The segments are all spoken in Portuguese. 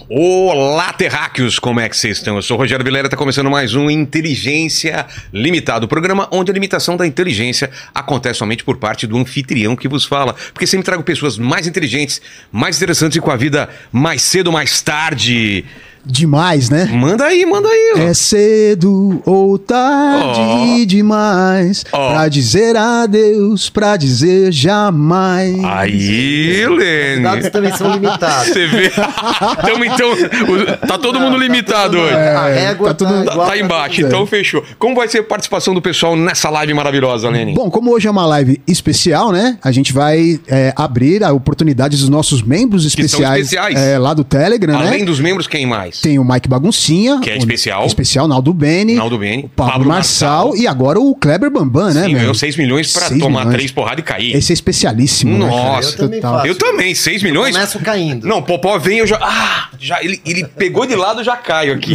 Olá, terráqueos, como é que vocês estão? Eu sou o Rogério Vilera, está começando mais um Inteligência Limitada, o programa onde a limitação da inteligência acontece somente por parte do anfitrião que vos fala, porque sempre trago pessoas mais inteligentes, mais interessantes e com a vida mais cedo ou mais tarde. Demais, né? Manda aí. Ó. É cedo ou tarde demais pra dizer adeus, pra dizer jamais. Aí, Lene. Os dados também são limitados. Você vê? Então, tá todo mundo limitado hoje. A régua Tá embaixo, então fechou. Como vai ser a participação do pessoal nessa live maravilhosa, Lene? Bom, como hoje é uma live especial, né? A gente vai abrir a oportunidade dos nossos membros especiais, lá do Telegram, né? Além dos membros, quem mais? Tem o Mike Baguncinha. Que é especial. Especial, Naldo Bene. O Pablo Marçal. E agora o Kleber Bambam, né, meu? Ganhou 6 milhões pra tomar 3 porradas e cair. Esse é especialíssimo. Nossa. Né, eu também, 6 milhões? Eu começo caindo. Não, Popó vem, eu já... ele pegou de lado, já caio aqui.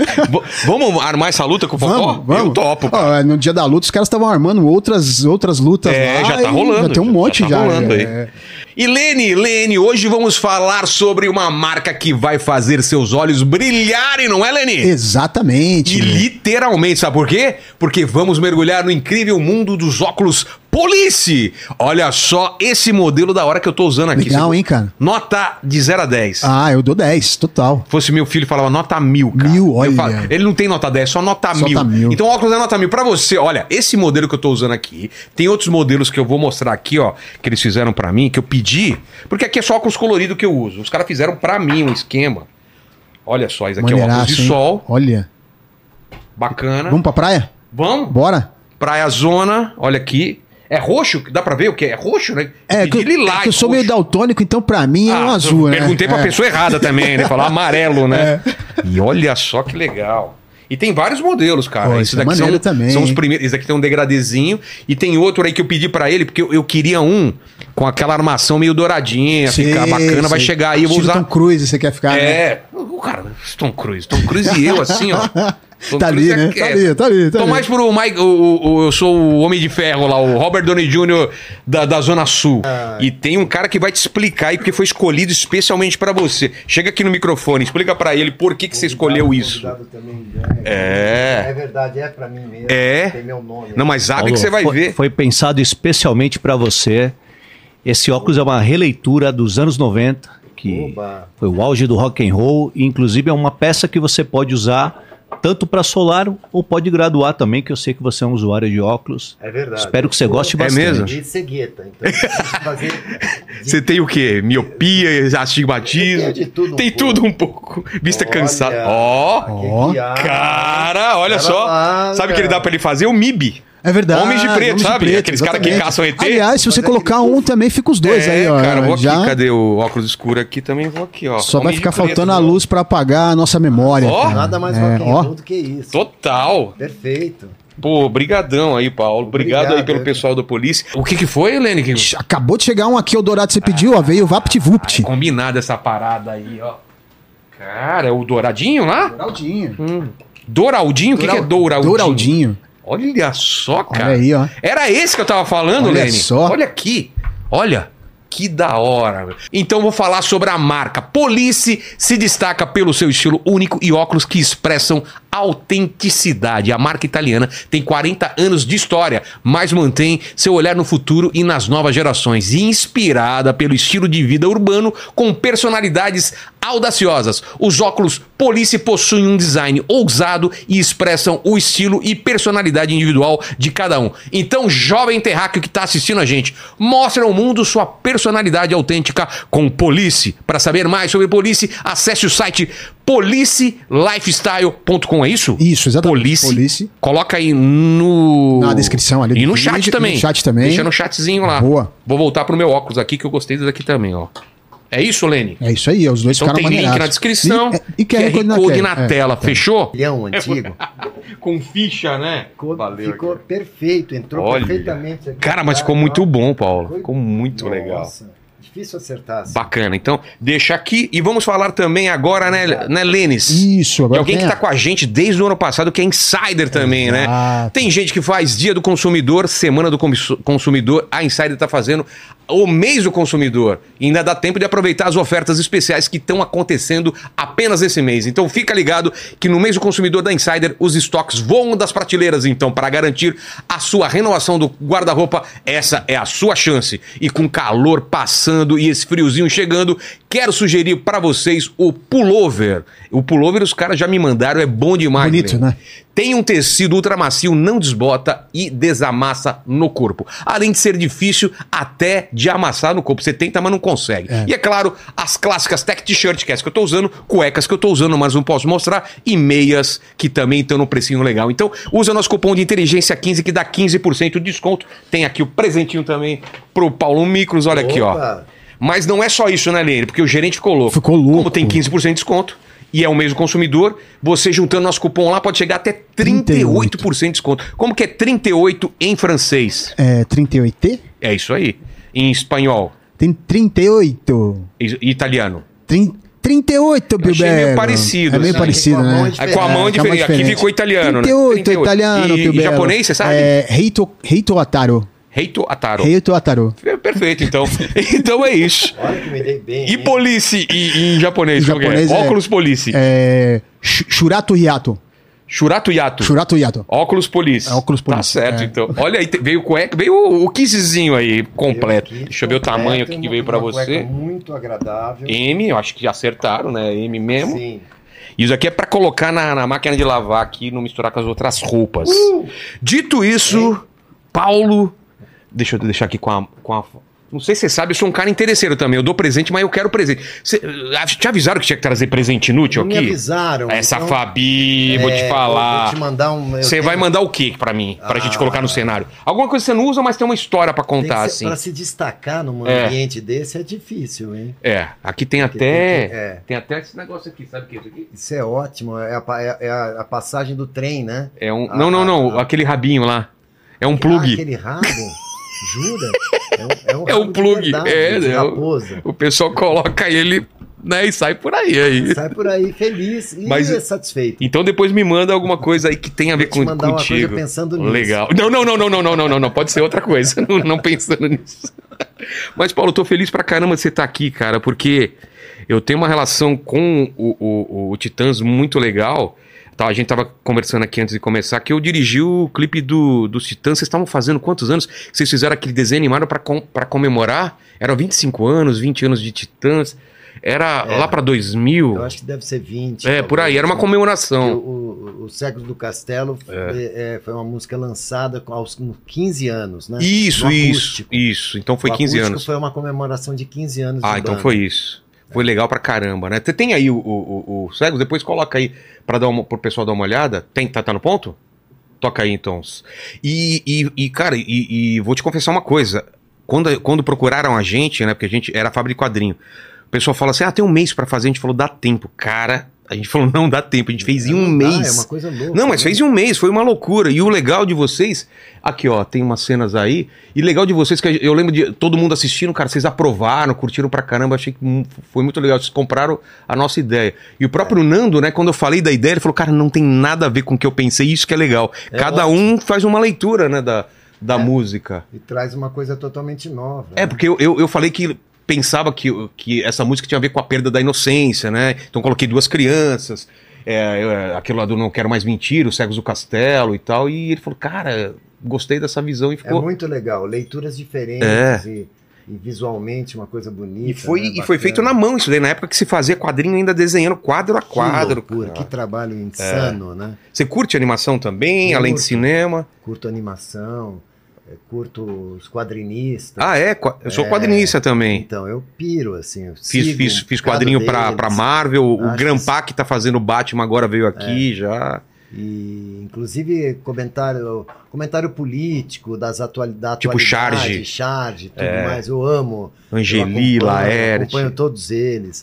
Vamos armar essa luta com o Popó? Vamos. Eu topo, cara. No dia da luta, os caras estavam armando outras lutas lá. Já tá rolando. Já tem um monte já. Rolando aí. E Lene, hoje vamos falar sobre uma marca que vai fazer seus olhos brilharem, não é, Lene? Exatamente. E literalmente, sabe por quê? Porque vamos mergulhar no incrível mundo dos óculos Police. Olha só esse modelo da hora que eu tô usando aqui. Legal, hein, cara? Nota de 0 a 10. Ah, eu dou 10, total. Fosse meu filho, falava nota 1000, cara. 1000, olha. Ele não tem nota 10, só nota 1000. Então o óculos é nota 1000. Pra você, olha, esse modelo que eu tô usando aqui, tem outros modelos que eu vou mostrar aqui, ó, que eles fizeram pra mim, que eu pedi, porque aqui é só óculos colorido que eu uso. Os caras fizeram pra mim um esquema. Olha só, isso aqui é óculos de sol. Olha. Bacana. Vamos pra praia? Vamos. Bora. Praia Zona, olha aqui. É roxo? Dá pra ver o que é? É roxo, né? Eu sou meio daltônico, então pra mim é um azul, né? Perguntei pra pessoa errada também, né? Falar amarelo, né? E olha só que legal. E tem vários modelos, cara. Esses daqui são os primeiros. Esse daqui tem um degradezinho. E tem outro aí que eu pedi pra ele, porque eu queria um com aquela armação meio douradinha, ficar bacana. Vai chegar aí, eu vou usar. Tom Cruise, você quer ficar, né? Cara, Tom Cruise e eu, assim, ó. Tá ali, né? Tá ali. Tô mais pro Mike, eu sou o Homem de Ferro lá, o Robert Downey Jr. da Zona Sul. E tem um cara que vai te explicar aí, porque foi escolhido especialmente pra você. Chega aqui no microfone, explica pra ele por que você escolheu isso. É verdade, é pra mim mesmo. Tem meu nome. Não, mas abre que você vai ver. Foi pensado especialmente pra você. Esse óculos é uma releitura dos anos 90, que foi o auge do rock and roll. E inclusive é uma peça que você pode usar tanto para solar ou pode graduar também, que eu sei que você é um usuário de óculos. É verdade. Espero que você goste bastante. É mesmo? De cegueta, então Você tem o quê? Miopia, astigmatismo? Tem tudo um pouco. Vista cansada. Cara, olha só. Sabe o que ele dá pra ele fazer? O MIB. É verdade. Homens de preto, sabe? Aqueles caras que caçam ET. Aliás, se você colocar um, também fica os dois aí, ó. Cara, vou aqui. Cadê o óculos escuro aqui? Também vou aqui, ó. Só vai ficar faltando a luz pra apagar a nossa memória. Nada mais rock and roll do que isso. Total. Perfeito. Pô, brigadão aí, Paulo. Obrigado aí pelo pessoal da polícia. O que foi, Helene? Acabou de chegar um aqui, o Dourado, você pediu, ó. Veio o VaptVupt. Combinado essa parada aí, ó. Cara, é o douradinho lá? Douraldinho? O que é Douraldinho? Douraldinho. Olha só, cara. Olha aí, ó. Era esse que eu tava falando, Olha Lene? Só. Olha aqui. Olha. Que da hora. Então vou falar sobre a marca. Police se destaca pelo seu estilo único e óculos que expressam autenticidade. A marca italiana tem 40 anos de história, mas mantém seu olhar no futuro e nas novas gerações. Inspirada pelo estilo de vida urbano com personalidades audaciosas. Os óculos Police possuem um design ousado e expressam o estilo e personalidade individual de cada um. Então, jovem terráqueo que está assistindo a gente, mostre ao mundo sua personalidade autêntica com Police. Para saber mais sobre Police, acesse o site policelifestyle.com, é isso? Isso, exatamente. Police. Coloca aí na descrição ali. E no chat também. No chat também. Deixa no chatzinho lá. Boa. Vou voltar pro meu óculos aqui, que eu gostei desse aqui também, ó. É isso, Lene? É isso aí, os dois então ficaram maneirados. Tem link na descrição e QR Code na tela. Fechou? Leão antigo. Com ficha, né? Ficou perfeito, entrou perfeitamente. Aqui. Cara, mas ficou muito bom, Paulo. Ficou muito legal. Difícil acertar. Assim. Bacana. Então, deixa aqui. E vamos falar também agora, né, Lênis? Isso. Agora alguém que tá com a gente desde o ano passado, que é insider também, né? Tem gente que faz Dia do Consumidor, Semana do Consumidor. A Insider tá fazendo o mês do consumidor. E ainda dá tempo de aproveitar as ofertas especiais que estão acontecendo apenas esse mês. Então fica ligado que no mês do consumidor da Insider, os estoques voam das prateleiras. Então, para garantir a sua renovação do guarda-roupa, essa é a sua chance. E com calor passando e esse friozinho chegando, quero sugerir para vocês o pullover. O pullover os caras já me mandaram, é bom demais. Bonito, né? Tem um tecido ultramacio, não desbota e desamassa no corpo. Além de ser difícil até de amassar no corpo. Você tenta, mas não consegue. E é claro, as clássicas tech t-shirt, que é essa que eu tô usando, cuecas que eu tô usando, mas não posso mostrar, e meias, que também estão no precinho legal. Então, usa nosso cupom de inteligência 15 que dá 15% de desconto. Tem aqui o presentinho também pro Paulo Micros, olha aqui, ó. Mas não é só isso, né, Leandro? Porque o gerente ficou louco. Ficou louco. Como tem 15% de desconto, e é o mês do consumidor, você juntando nosso cupom lá pode chegar até 38% de desconto. Como que é 38 em francês? É 38? É isso aí. Em espanhol? Tem 38. Italiano? 38, Bilberto. Achei meio parecido. É meio parecido, né? Com a mão é diferente. Aqui ficou italiano, 38, né? Italiano, e japonês, você sabe? É Heito Ataro. Heito Ataro. Heito Ataro. Perfeito, então. Então é isso. Olha que me dei bem. E police em japonês? Em japonês óculos police. Shurato Yato. Shurato Yato. Shurato Yato. Óculos police. Óculos police. Tá certo, então. Olha aí, veio cueca, veio o kisszinho aí, completo. Deixa eu ver o tamanho aqui que veio pra você. Muito agradável. M, eu acho que já acertaram, né? M mesmo. Sim. Isso aqui é pra colocar na máquina de lavar aqui, não misturar com as outras roupas. Dito isso, Paulo... Deixa eu deixar aqui com a... Não sei se você sabe, eu sou um cara interesseiro também. Eu dou presente, mas eu quero presente. Te avisaram que tinha que trazer presente inútil aqui? Me avisaram. Essa então, Fabi, vou te falar. Vou te mandar Você vai mandar o quê pra mim? Pra gente colocar no cenário? Alguma coisa que você não usa, mas tem uma história pra contar, assim. Pra se destacar num ambiente desse é difícil, hein? Aqui tem até... Tem até esse negócio aqui, sabe o que é isso aqui? Isso é ótimo. É a passagem do trem, né? Não. Aquele rabinho lá. É um plug. Aquele rabo... Jura? É um plug. Raposa. O pessoal coloca ele, né, e sai por aí. Sai por aí feliz e satisfeito. Então depois me manda alguma coisa aí que tenha a ver contigo. Uma coisa pensando nisso. Legal. Não. Pode ser outra coisa. não pensando nisso. Mas, Paulo, eu tô feliz pra caramba de você estar aqui, cara, porque eu tenho uma relação com o Titãs muito legal. A gente tava conversando aqui antes de começar que eu dirigi o clipe dos Titãs. Vocês estavam fazendo quantos anos? Vocês fizeram aquele desenho animado pra comemorar? Eram 25 anos, 20 anos de Titãs. Era lá pra 2000. Eu acho que deve ser 20. Por aí. Era uma comemoração. O Cegos do Castelo foi uma música lançada aos 15 anos, né? Isso. Então foi 15 anos. Foi uma comemoração de 15 anos de então banda. foi isso. Foi legal pra caramba, né? Você tem aí o Cegos? Depois coloca aí pro pessoal dar uma olhada. Tá no ponto? Toca aí, então. Cara, vou te confessar uma coisa. Quando procuraram a gente, né? Porque a gente era fábrica de quadrinho. O pessoal fala assim, tem um mês pra fazer. A gente falou, dá tempo. Cara, a gente falou, não dá tempo. A gente fez em um mês. É uma coisa louca. Não, mas fez em um mês. Foi uma loucura. E o legal de vocês... Aqui, ó, tem umas cenas aí. E legal de vocês, que eu lembro de todo mundo assistindo, cara, vocês aprovaram, curtiram pra caramba. Achei que foi muito legal. Vocês compraram a nossa ideia. E o próprio Nando, né, quando eu falei da ideia, ele falou, cara, não tem nada a ver com o que eu pensei. Isso que é legal. Cada um faz uma leitura, né, da música. E traz uma coisa totalmente nova. Porque eu falei que... Pensava que essa música tinha a ver com a perda da inocência, né? Então coloquei duas crianças, aquele lá do Não Quero Mais Mentir, os Cegos do Castelo e tal. E ele falou, cara, gostei dessa visão e ficou... É muito legal, leituras diferentes e visualmente uma coisa bonita. E foi feito na mão isso daí, na época que se fazia quadrinho ainda desenhando quadro a quadro. Que loucura, que trabalho insano, né? Você curte animação também, além de cinema? Curto animação. Curto os quadrinistas. Eu sou quadrinista também. Então, eu piro, assim. Fiz quadrinho pra Marvel. O Grampa que tá fazendo o Batman agora veio aqui já. E, inclusive, comentário político da atualidade. Tipo Charge, tudo mais. Eu amo. Angeli, Laerte. Acompanho todos eles.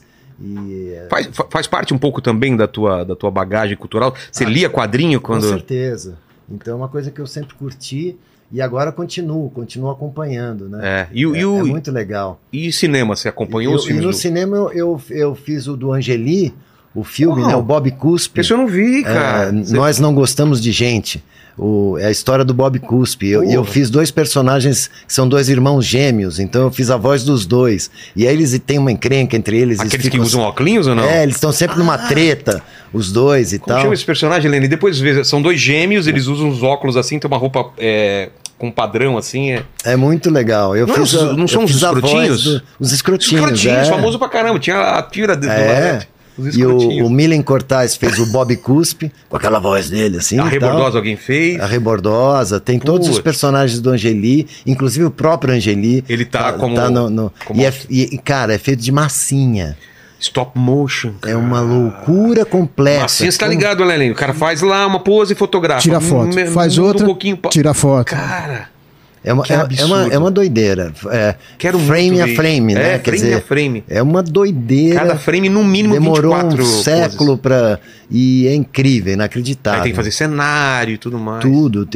Faz parte um pouco também da tua bagagem cultural? Você lia quadrinho quando... Com certeza. Então, é uma coisa que eu sempre curti. E agora continuo acompanhando, né? É muito legal. E cinema, você acompanhou os filmes? No cinema eu fiz o do Angeli, o filme, né? O Bob Cuspe. Isso eu não vi, cara. Nós Não Gostamos de Gente. É a história do Bob Cuspe. Eu fiz 2 personagens que são 2 irmãos gêmeos, então eu fiz a voz dos 2. E aí eles têm uma encrenca entre eles. Aqueles que usam óculos ou não? Eles estão sempre numa treta, os 2 e tal. Como chama esse personagem, Helene? Depois são 2 gêmeos, eles usam os óculos assim, tem uma roupa com padrão assim. É muito legal. Não são os escrotinhos? Os escrotinhos, famoso pra caramba. Tinha a tira do E o Milen Cortaz fez o Bob Cuspe, com aquela voz dele, assim. A Rebordosa alguém fez. A Rebordosa. Tem todos os personagens do Angeli, inclusive o próprio Angeli. Ele tá como... Cara, é feito de massinha. Stop motion. Cara. É uma loucura completa. Massinha, você tá ligado, Lelinho? O cara faz lá uma pose e fotografa. Tira foto. Faz outra, tira foto. Cara... É uma doideira. Quero frame a frame, né? Quer dizer, frame. É uma doideira. Cada frame, no mínimo, demorou 24 um século para... E é incrível, inacreditável. Aí tem que fazer cenário e tudo mais. Tudo.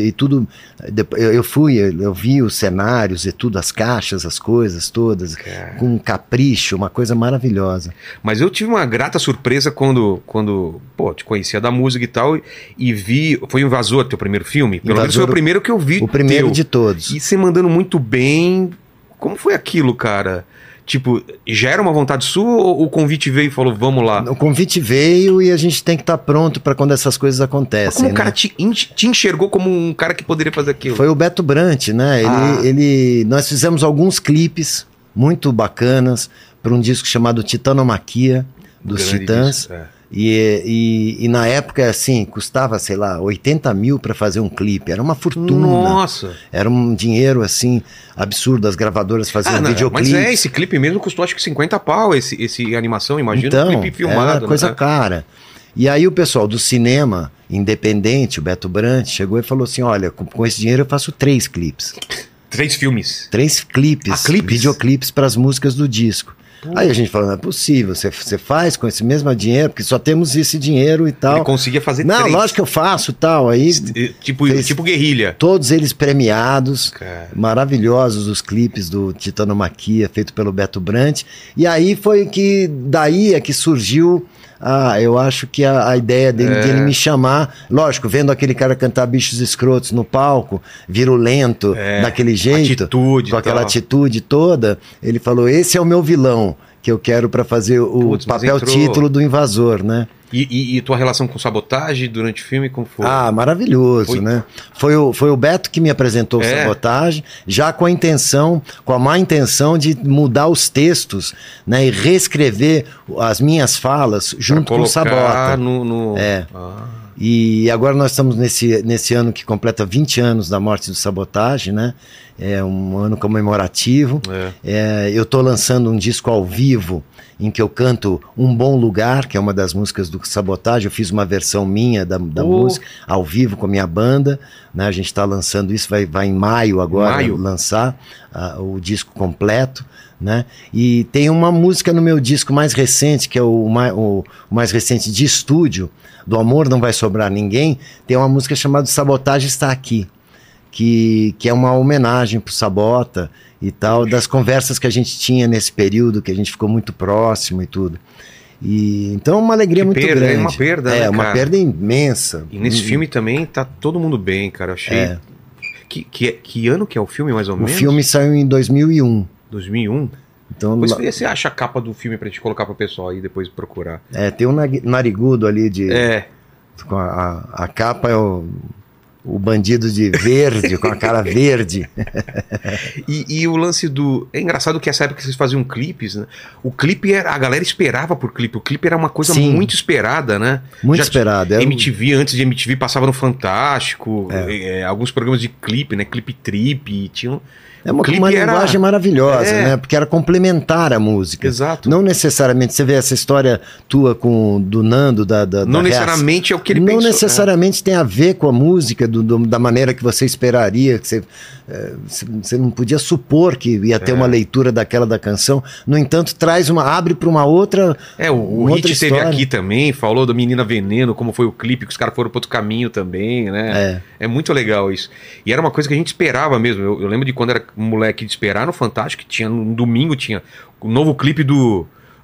Eu vi os cenários e tudo, as caixas, as coisas todas, com um capricho, uma coisa maravilhosa. Mas eu tive uma grata surpresa quando te conhecia da música e tal, e vi... Foi o Invasor, teu primeiro filme? Pelo menos foi o primeiro que eu vi. O primeiro de todos. E você mandando muito bem. Como foi aquilo, cara? Tipo, já era uma vontade sua ou o convite veio e falou, vamos lá? O convite veio e a gente tem que estar pronto para quando essas coisas acontecem. Mas como o cara te enxergou como um cara que poderia fazer aquilo? Foi o Beto Brant, né? Nós fizemos alguns clipes muito bacanas para um disco chamado Titanomaquia, dos Titãs. Disco, E na época, assim, custava, sei lá, 80 mil para fazer um clipe. Era uma fortuna. Nossa! Era um dinheiro, assim, absurdo. As gravadoras faziam videoclipe. Mas esse clipe mesmo custou acho que 50 pau, esse animação, imagina, então, um clipe filmado. Era coisa cara. E aí o pessoal do cinema independente, o Beto Brant, chegou e falou assim, olha, com esse dinheiro eu faço 3 clipes. 3 filmes? 3 clipes, videoclipes para as músicas do disco. Aí a gente falou, não é possível, você faz com esse mesmo dinheiro, porque só temos esse dinheiro e tal. Ele conseguia fazer não, 3. Lógico que eu faço e tal. Aí, tipo guerrilha. Todos eles premiados, maravilhosos os clipes do Titanomaquia, feito pelo Beto Brant. E aí foi que, daí é que surgiu... eu acho que a ideia dele, de ele me chamar, lógico, vendo aquele cara cantar Bichos Escrotos no palco, virulento, daquele jeito, com aquela atitude toda, ele falou, esse é o meu vilão, que eu quero para fazer o papel título do Invasor, né? E tua relação com Sabotagem durante o filme, como foi? Maravilhoso, né? Foi o Beto que me apresentou o Sabotagem, já com a má intenção de mudar os textos, né? E reescrever as minhas falas junto com o Sabota. E agora nós estamos nesse ano que completa 20 anos da morte do Sabotagem, né? É um ano comemorativo. Eu estou lançando um disco ao vivo em que eu canto Um Bom Lugar, que é uma das músicas do Sabotagem. Eu fiz uma versão minha da música, ao vivo com a minha banda, né? A gente está lançando isso, vai em maio agora lançar o disco completo, né? E tem uma música no meu disco mais recente, que é o mais recente de estúdio, do Amor Não Vai Sobrar Ninguém. Tem uma música chamada Sabotagem Está Aqui, que é uma homenagem pro Sabota e tal, das conversas que a gente tinha nesse período, que a gente ficou muito próximo e tudo. E então é uma alegria muito grande. É uma perda, né, uma perda imensa. E nesse filme também tá todo mundo bem, cara. Eu achei. Que ano que é o filme, mais ou menos? O filme saiu em 2001. 2001? Então, depois você acha a capa do filme pra gente colocar pro pessoal aí depois procurar. Tem um narigudo ali de... Com a capa é o bandido de verde, com a cara verde. E o lance do... É engraçado que essa época que vocês faziam clipes, né? O clipe a galera esperava por clipe. O clipe era uma coisa muito esperada, né? Muito esperada. MTV, antes de MTV, passava no Fantástico. Alguns programas de clipe, né? Clipe Trip, tinham... É uma linguagem maravilhosa, né? Porque era complementar a música. Exato. Não necessariamente, você vê essa história tua do Nando, não necessariamente é o que ele pensou. Não necessariamente tem a ver com a música da maneira que você esperaria, que você não podia supor que ia ter uma leitura daquela da canção. No entanto, abre para uma outra o Hit esteve aqui também, falou da Menina Veneno, como foi o clipe, que os caras foram para outro caminho também, né? É muito legal isso. E era uma coisa que a gente esperava mesmo. Eu lembro de quando era moleque de esperar no Fantástico, que tinha no domingo, tinha o novo clipe do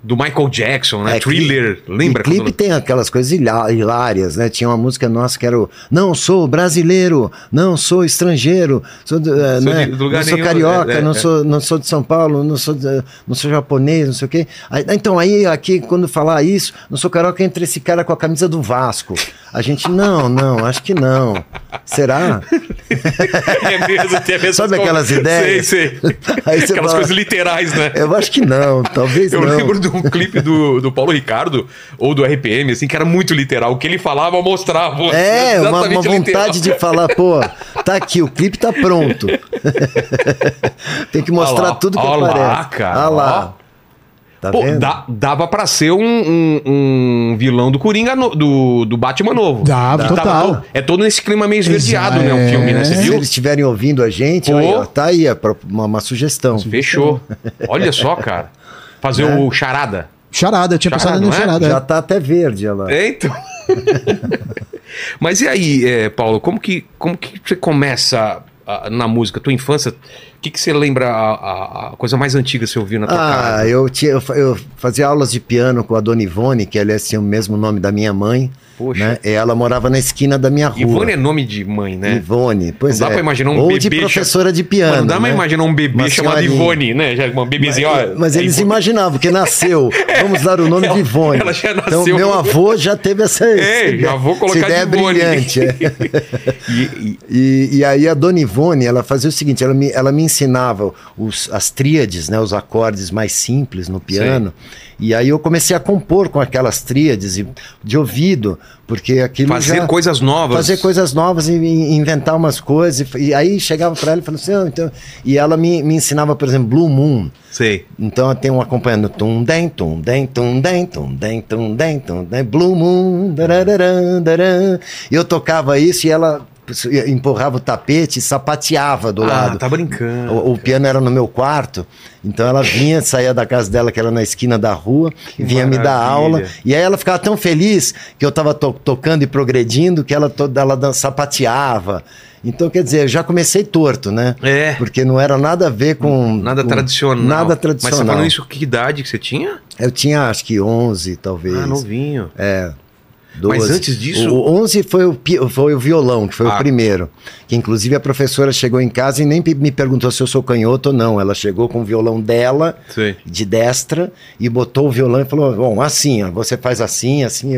do Michael Jackson, né? Thriller, lembra? O clipe tem aquelas coisas hilárias, né? Tinha uma música nossa que era o Não sou brasileiro, não sou estrangeiro, sou, né? Não sou carioca, não sou de São Paulo, não sou japonês, não sei o quê. Então aí aqui quando falar isso, não sou carioca, entra esse cara com a camisa do Vasco. A gente, não, acho que não. Será? É mesmo, tem a mesma Sabe aquelas ideias? Sei. Aí aquelas coisas literais, né? Eu acho que não, talvez não. Eu lembro de um clipe do Paulo Ricardo, ou do RPM, assim, que era muito literal. O que ele falava, mostrava. Uma vontade de falar, pô, tá aqui, o clipe tá pronto. Tem que mostrar tudo que aparece. Lá, cara. Olha lá. Tá pô, dava pra ser um vilão do Coringa, do Batman novo. Dava, total. É todo nesse clima meio esverdeado, né? O filme, né? Você viu? Se eles estiverem ouvindo a gente, ó, tá aí, uma sugestão. Fechou. Olha só, cara. Fazer o Charada. Charada, tinha passado no Charada. Já tá até verde, olha lá. Então. Mas e aí, Paulo, como que você começa na música? Tua infância, o que você lembra a coisa mais antiga que você ouviu na tua casa? Eu fazia aulas de piano com a Dona Ivone, que aliás tinha o mesmo nome da minha mãe. Poxa. Né? Ela morava na esquina da minha rua. Ivone é nome de mãe, né? Ivone, pois não dá pra imaginar um Ou bebê. De professora de piano. Não dá pra imaginar um bebê chamado Ivone, né? Já, uma bebezinha. Mas eles imaginavam, porque nasceu. Vamos dar o nome de Ivone. Ela já nasceu. Então, meu avô já teve essa ideia. Já vou colocar essa ideia de Ivone. Brilhante. E aí a Dona Ivone, ela fazia o seguinte: ela me ensinava as tríades, né? Os acordes mais simples no piano. Sim. E aí eu comecei a compor com aquelas tríades de ouvido, porque aquilo fazer coisas novas. Fazer coisas novas e inventar umas coisas. E aí chegava para ela e falava assim, então... E ela me ensinava, por exemplo, Blue Moon. Sei. Então eu tenho um acompanhando tum-dem, tum-dem, tum-dem, tum-dem, tum-dem, tum-dem, Blue Moon, dararã, dararã. E eu tocava isso e ela empurrava o tapete e sapateava do lado. Tá brincando. O piano era no meu quarto, então ela vinha, saía da casa dela, que era na esquina da rua, e vinha me dar aula. E aí ela ficava tão feliz que eu estava tocando e progredindo que ela sapateava. Então, quer dizer, eu já comecei torto, né? Porque não era nada a ver com... Nada tradicional. Nada tradicional. Mas você falando isso, que idade que você tinha? Eu tinha, acho que 11, talvez. Novinho. 12. Mas antes disso... O 11 foi o violão, que foi o primeiro. Que inclusive a professora chegou em casa e nem me perguntou se eu sou canhoto ou não. Ela chegou com o violão dela, de destra, e botou o violão e falou, bom, assim, ó, você faz assim, assim,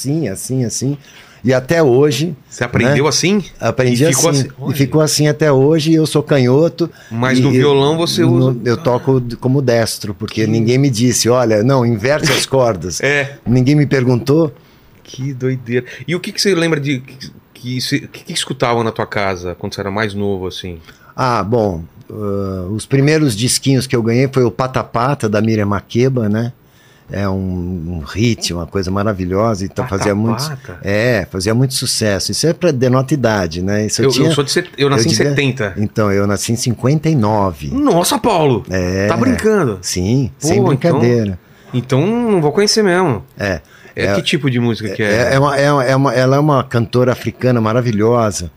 assim. E até hoje... Você aprendeu, né? Assim? Aprendi assim. E ficou assim até hoje, e eu sou canhoto. Mas no violão você usa... Eu toco como destro, porque ninguém me disse, olha, não, inverte as cordas. Ninguém me perguntou. Que doideira. E o que você lembra de... que escutavam na tua casa quando você era mais novo, assim? Bom, os primeiros disquinhos que eu ganhei foi o Pata Pata, da Miriam Makeba, né? É um hit, uma coisa maravilhosa. Então fazia muito sucesso. Isso denota idade, né? Isso eu nasci em 70. Então, eu nasci em 59. Nossa, Paulo! Tá brincando? Sim, sem brincadeira. Então não vou conhecer mesmo. Que tipo de música que é? Ela é uma cantora africana maravilhosa.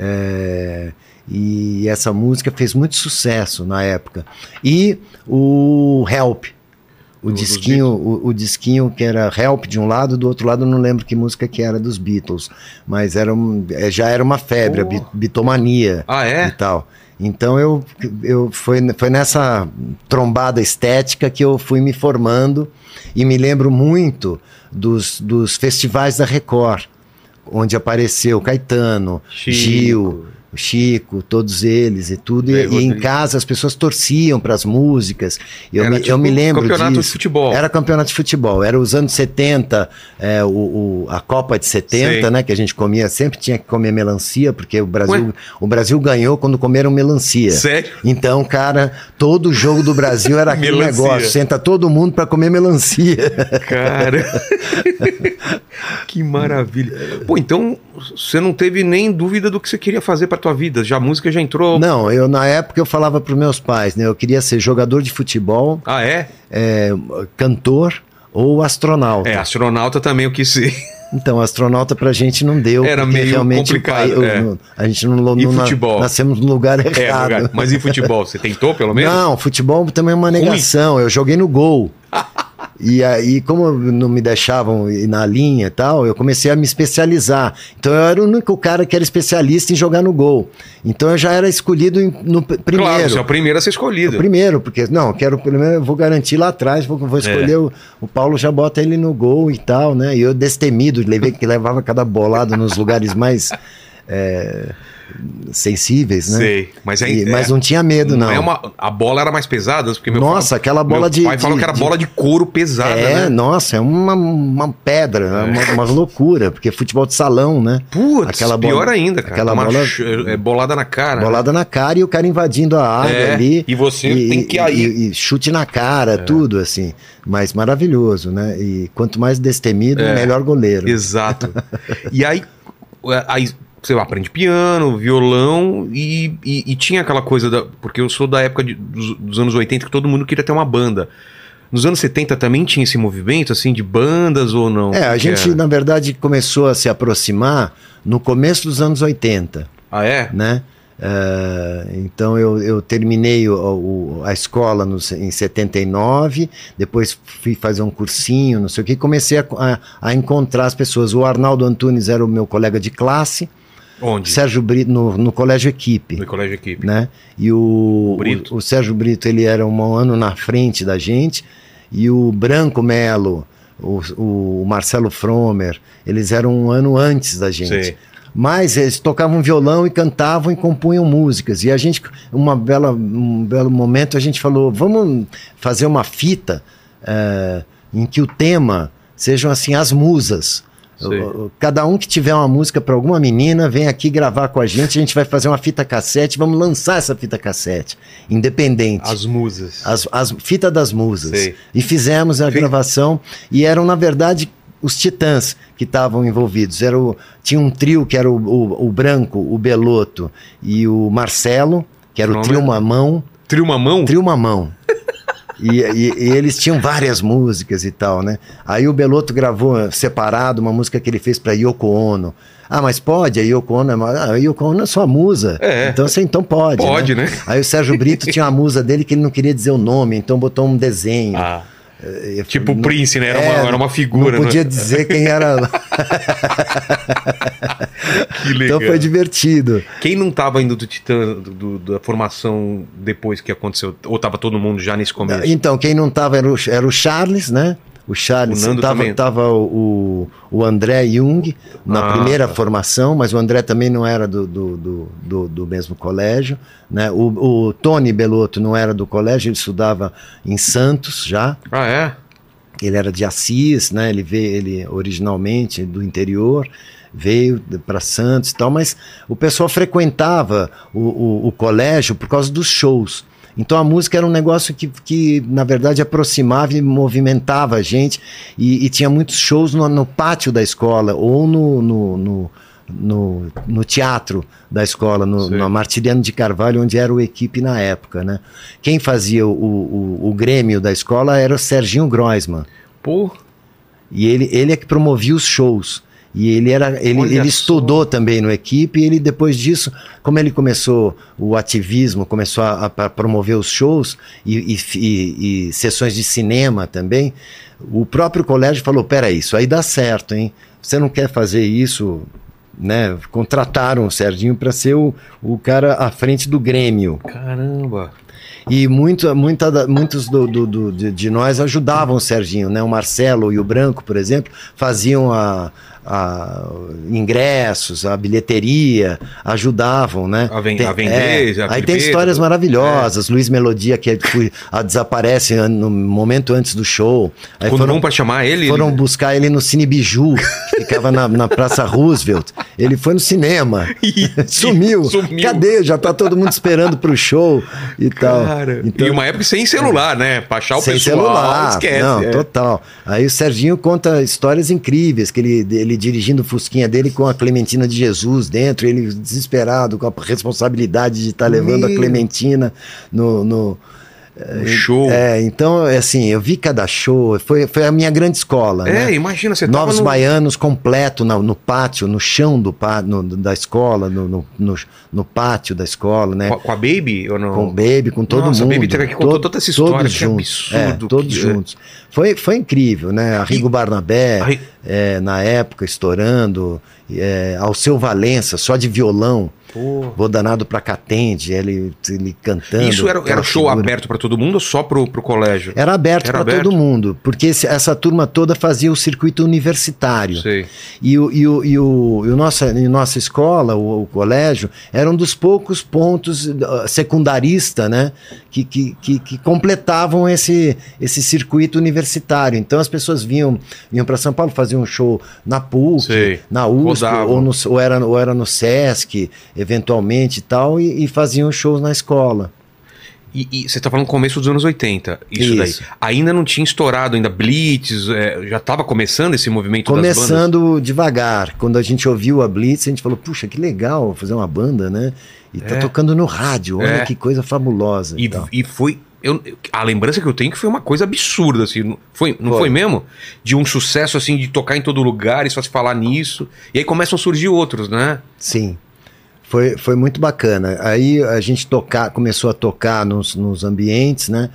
E essa música fez muito sucesso na época. E o Help. O disquinho que era Help de um lado, do outro lado eu não lembro que música que era dos Beatles. Mas já era uma febre, a bitomania e tal. Então foi nessa trombada estética que eu fui me formando. E me lembro muito dos festivais da Record, onde apareceu Caetano, Gil, Chico, todos eles e tudo. E em casa as pessoas torciam para as músicas. Eu me lembro campeonato disso. De futebol. Era campeonato de futebol. Era os anos 70, a Copa de 70, né? Que a gente comia, sempre tinha que comer melancia, porque o Brasil ganhou quando comeram melancia. Sério? Então, cara, todo jogo do Brasil era aquele negócio. Senta todo mundo para comer melancia. Cara, que maravilha. Pô, então você não teve nem dúvida do que você queria fazer para tua vida? Já a música já entrou? Não, na época eu falava para os meus pais, né? Eu queria ser jogador de futebol. Cantor ou astronauta. Astronauta também eu quis ser. Então, astronauta pra gente não deu. Era meio realmente complicado. A gente não futebol? Nascemos no lugar errado. Mas em futebol, você tentou pelo menos? Não, futebol também é uma negação. Eu joguei no gol. E aí, como não me deixavam ir na linha e tal, eu comecei a me especializar. Então eu era o único cara que era especialista em jogar no gol. Então eu já era escolhido no primeiro. Claro, você é o primeiro a ser escolhido. O primeiro, porque, não, quero primeiro, eu vou garantir lá atrás, vou escolher o Paulo, já bota ele no gol e tal, né? E eu destemido, levava cada bolada nos lugares mais... sensíveis, né? Sei, mas não tinha medo, não. A bola era mais pesada, porque aquela bola meu pai falou que era bola de couro pesada, né? Nossa, é uma pedra, uma loucura, porque é futebol de salão, né? Putz, pior ainda, cara. Aquela bola bolada na cara. Bolada na cara e o cara invadindo a área ali. E você tem que ir. E chute na cara, tudo assim. Mas maravilhoso, né? E quanto mais destemido, melhor goleiro. Exato. E aí você aprende piano, violão e tinha aquela coisa porque eu sou da época dos anos 80 que todo mundo queria ter uma banda. Nos anos 70 também tinha esse movimento assim de bandas ou não? A gente na verdade começou a se aproximar no começo dos anos 80. Ah, é? Né? Então eu terminei a escola em 79, depois fui fazer um cursinho, não sei o que, e comecei a encontrar as pessoas. O Arnaldo Antunes era o meu colega de classe. Onde? Sérgio Brito, no Colégio Equipe. No Colégio Equipe. Né? E o Sérgio Brito, ele era um ano na frente da gente, e o Branco Melo, o Marcelo Fromer, eles eram um ano antes da gente. Sim. Mas eles tocavam violão e cantavam e compunham músicas. E a gente, um belo momento, a gente falou, vamos fazer uma fita em que o tema sejam assim as musas. Cada um que tiver uma música para alguma menina, vem aqui gravar com a gente vai fazer uma fita cassete, vamos lançar essa fita cassete, independente. As musas. As fita das musas. Sei. E fizemos a gravação, e eram, na verdade, os Titãs que estavam envolvidos. Tinha um trio que era o Branco, o Belotto e o Marcelo, que era o Trio Mamão. Trio Mamão? Trio Mamão. E eles tinham várias músicas e tal, né? Aí o Belotto gravou separado uma música que ele fez para Yoko Ono. Mas pode? A Yoko Ono é sua musa. Então pode. Pode, né? Aí o Sérgio Brito tinha uma musa dele que ele não queria dizer o nome, então botou um desenho. Tipo o Prince, né? Era uma figura. Não podia dizer quem era. Que legal. Então foi divertido. Quem não estava indo do Titã, da formação depois que aconteceu? Ou estava todo mundo já nesse começo? Então, quem não estava era o Charles, né? O Charles, estava o André Jung na primeira formação, mas o André também não era do mesmo colégio, né? O Tony Belotto não era do colégio, ele estudava em Santos já. Ah, é? Ele era de Assis, né? Ele originalmente do interior, veio para Santos e tal, mas o pessoal frequentava o colégio por causa dos shows. Então a música era um negócio que na verdade aproximava e movimentava a gente, e tinha muitos shows no pátio da escola ou no teatro da escola, no Martiriano de Carvalho, onde era o Equipe na época, né? Quem fazia o Grêmio da escola era o Serginho Groisman. Pô. E ele é que promovia os shows. E ele estudou também no Equipe, e ele, depois disso, como ele começou o ativismo, começou a promover os shows e sessões de cinema também, o próprio colégio falou, peraí, isso aí dá certo, hein? Você não quer fazer isso, né? Contrataram o Serginho para ser o cara à frente do Grêmio. Caramba! E muitos de nós ajudavam o Serginho, né? O Marcelo e o Branco, por exemplo, faziam ingressos, a bilheteria, ajudavam, né? A vender. Aí tem histórias maravilhosas. Luiz Melodia, que desaparece no momento antes do show. Aí foram para chamar ele? Foram buscar ele no Cine Biju, que ficava na Praça Roosevelt. Ele foi no cinema. Sumiu. Cadê? Já tá todo mundo esperando pro show e tal. Então, e uma época sem celular, né? Pra achar o sem pessoal, celular. Esquece. Não, total. Aí o Serginho conta histórias incríveis, que ele dirigindo o Fusquinha dele com a Clementina de Jesus dentro, ele desesperado com a responsabilidade de estar levando a Clementina Show. Então, assim, eu vi cada show, foi a minha grande escola, né? Imagina, você Novos tava Baianos completo no pátio, no chão da escola, no pátio da escola, né? Com a Baby ou não? Com o Baby, com todo mundo. A Baby teve que contar toda essa história, todos juntos, todos juntos. Foi incrível, né? Arrigo Barnabé, na época, estourando, Alceu Valença, só de violão. Vou danado pra Catende, ele cantando. Isso era show aberto pra todo mundo ou só pro colégio? Era aberto pra todo mundo, porque essa turma toda fazia o circuito universitário. Sei. E nossa escola, o colégio, era um dos poucos pontos secundarista, né, que completavam esse circuito universitário. Então as pessoas vinham para São Paulo, faziam um show na PUC, sei, na USP, ou era no Sesc, eventualmente e tal, e faziam shows na escola. E você está falando no começo dos anos 80, isso daí. Ainda não tinha estourado, ainda Blitz, já estava começando esse movimento das bandas? Começando devagar. Quando a gente ouviu a Blitz, a gente falou, puxa, que legal fazer uma banda, né? E tá tocando no rádio, olha que coisa fabulosa. E foi... a lembrança que eu tenho que foi uma coisa absurda, assim, não foi mesmo? De um sucesso, assim, de tocar em todo lugar e só se falar nisso. E aí começam a surgir outros, né? Sim. Foi muito bacana. Aí a gente começou a tocar nos ambientes, né?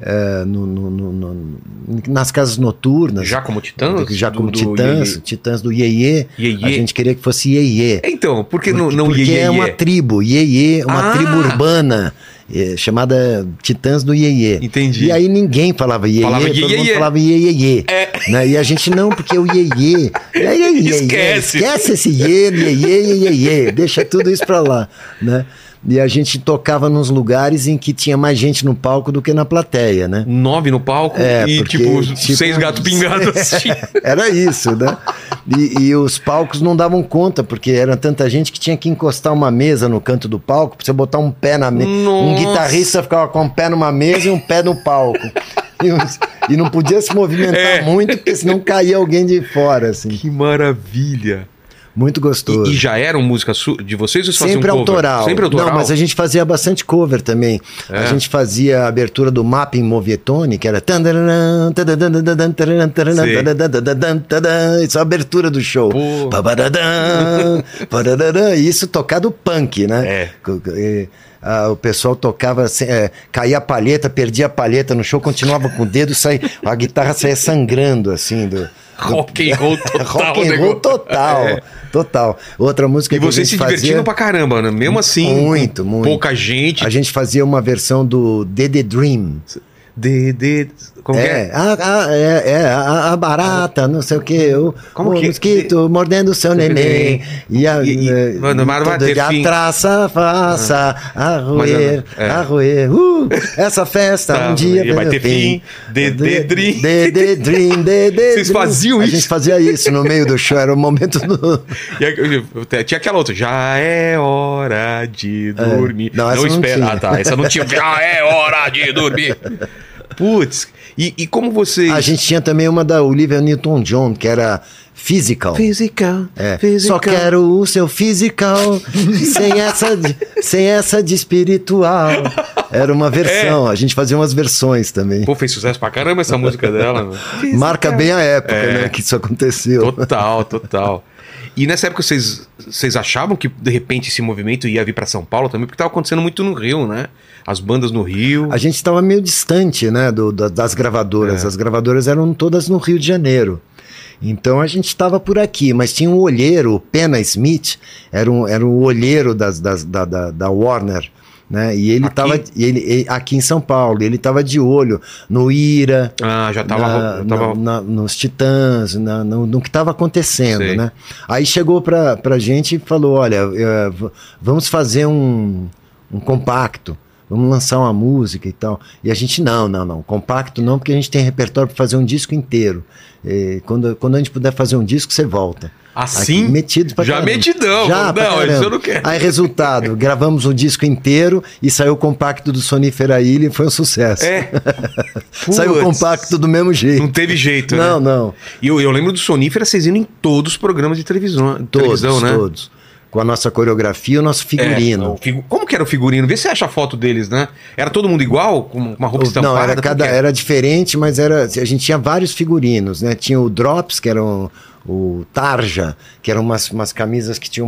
Nas casas noturnas. Já como Titãs? Já como Titãs, Titãs do Iê-Iê. A gente queria que fosse Iê-Iê. Então, por que não Iê-Iê? Porque é uma tribo, Iê-Iê, uma tribo urbana, chamada Titãs do Iê-Iê. Entendi. E aí ninguém falava Iê-Iê, todo mundo falava Iê-Iê. Né? E a gente não, porque o Iê-Iê... Esquece esse Iê-Iê, deixa tudo isso pra lá, né? E a gente tocava nos lugares em que tinha mais gente no palco do que na plateia, né? 9 no palco e tipo 6 gatos pingados assim. Era isso, né? E os palcos não davam conta, porque era tanta gente que tinha que encostar uma mesa no canto do palco pra você botar um pé na mesa. Um guitarrista ficava com um pé numa mesa e um pé no palco. E não podia se movimentar muito, porque senão caía alguém de fora, assim. Que maravilha! Muito gostoso. E já eram músicas de vocês ou vocês sempre faziam cover? Autoral. Sempre autoral? Não, mas a gente fazia bastante cover também. A gente fazia a abertura do Mapping Movietone, que era... Isso é a abertura do show. Isso tocado punk, né? O pessoal tocava, caía a palheta, perdia a palheta no show, continuava com o dedo, a guitarra saía sangrando, assim, rock and roll total. Rock and roll total. Total. Outra música que a gente fazia... E vocês se divertiam pra caramba, né? Mesmo assim, muito. Pouca gente. A gente fazia uma versão do The Dream. Como que é? A barata, não sei o que, o mosquito mordendo o seu neném, e a traça, faça, arroer, essa festa um dia vai ter fim. The Dream. Vocês faziam isso? A gente fazia isso no meio do show, era o momento do... Tinha aquela outra, já é hora de dormir. Não, essa não tinha. Essa não tinha, já é hora de dormir. Putz, e como vocês... A gente tinha também uma da Olivia Newton-John, que era Physical. Physical. Só quero o seu physical, sem essa de espiritual. Era uma versão, a gente fazia umas versões também. Pô, fez sucesso pra caramba essa música dela. Marca bem a época, né, que isso aconteceu. Total. E nessa época vocês achavam que de repente esse movimento ia vir para São Paulo também? Porque estava acontecendo muito no Rio, né? As bandas no Rio. A gente estava meio distante, né, das gravadoras. As gravadoras eram todas no Rio de Janeiro. Então a gente estava por aqui, mas tinha um olheiro, o Pena Smith, era um olheiro da Warner. Né? E ele estava aqui em São Paulo, ele estava de olho no Ira, já tava nos Titãs, no que estava acontecendo, né? Aí chegou pra gente e falou, olha, vamos fazer um compacto, vamos lançar uma música e tal. E a gente, não, compacto não, porque a gente tem repertório para fazer um disco inteiro. Quando a gente puder fazer um disco, você volta. Assim? Aqui, metido pra caramba. Metidão. Não, isso eu não quero. Aí, resultado, gravamos o disco inteiro e saiu o compacto do Sonífera Ilha e foi um sucesso. Saiu o compacto do mesmo jeito. Não teve jeito, não, né? Não. E eu lembro do Sonífera, vocês indo em todos os programas de televisão, né? Todos. com a nossa coreografia e o nosso figurino. Como que era o figurino? Vê se você acha a foto deles, né? Era todo mundo igual? Com uma roupa estampada? Não, era diferente, mas a gente tinha vários figurinos, né? Tinha o Drops, que era o Tarja, que eram umas camisas que tinham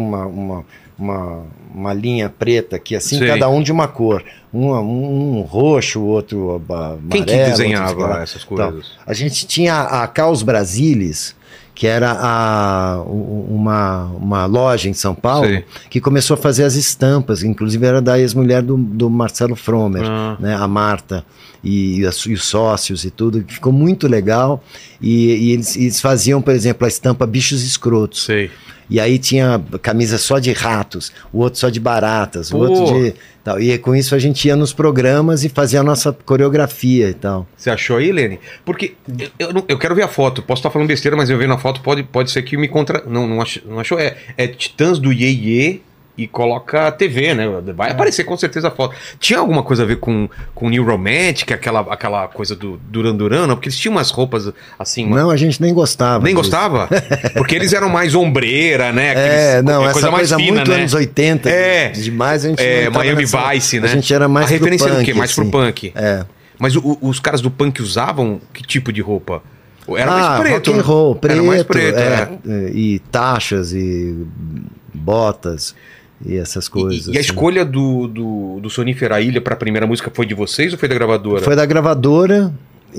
uma linha preta aqui, assim, cada um de uma cor. Um roxo, o outro amarelo. Quem que desenhava essas coisas? Então, a gente tinha a Caos Brasilis, que era uma loja em São Paulo, que começou a fazer as estampas, inclusive era da ex-mulher do Marcelo Fromer, né, a Marta, e os sócios e tudo, que ficou muito legal, e eles faziam, por exemplo, a estampa Bichos Escrotos. E aí tinha camisa só de ratos, o outro só de baratas, o outro de... Tal. E com isso a gente ia nos programas e fazia a nossa coreografia e tal. Você achou aí, Lene? Porque eu quero ver a foto. Posso estar falando besteira, mas eu vendo a foto pode ser que me contra... Não achou? É Titãs do Iê Iê e coloca a TV, né? Vai aparecer com certeza a foto. Tinha alguma coisa a ver com New Romantic, aquela coisa do Duran Duran? Não? Porque eles tinham umas roupas assim... Não, a gente nem gostava. Nem gostava? Porque eles eram mais ombreira, né? Essa coisa mais fina, muito, né? Anos 80. Demais a gente... Miami Vice, né? A gente era mais pro punk. A referência era o quê? Mais assim. pro punk. Mas os caras do punk usavam que tipo de roupa? Era mais preto. Rock and roll, preto. Era mais preto, e taxas e botas e essas coisas. E a escolha do Sonífera Ilha para a primeira música foi de vocês ou foi da gravadora? Foi da gravadora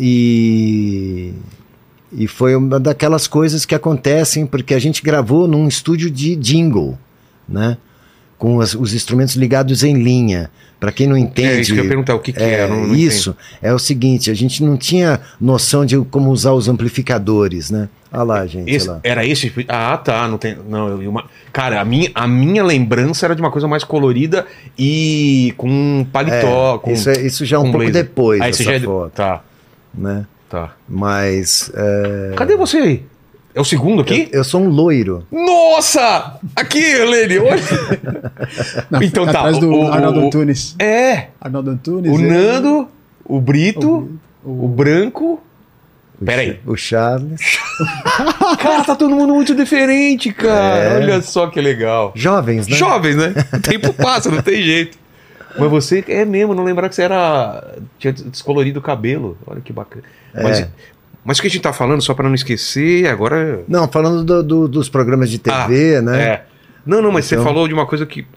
e foi uma daquelas coisas que acontecem porque a gente gravou num estúdio de jingle, né? Com os instrumentos ligados em linha. Para quem não entende... isso que eu ia perguntar, o que é? Não isso, entendo. É o seguinte, a gente não tinha noção de como usar os amplificadores, né? Olha lá, gente. Era esse? Ah, tá. Não tem. Não, cara, a minha lembrança era de uma coisa mais colorida e com paletó. Isso já é um pouco blazer. Depois dessa foto. Tá. Né? Tá. Mas... Cadê você aí? É o segundo aqui? Eu sou um loiro. Nossa! Aqui, Lene, olha. Então tá. Atrás do Arnaldo Antunes. Arnaldo Antunes. O Nando, o Brito, o Branco. Peraí. O Charles. Cara, tá todo mundo muito diferente, cara. Olha só que legal. Jovens, né? Jovens, né? O tempo passa, não tem jeito. Mas você mesmo, não lembrar que você tinha descolorido o cabelo. Olha que bacana. Mas o que a gente tá falando, só para não esquecer, agora... Não, falando dos programas de TV, né? Não, mas então... você falou de uma coisa que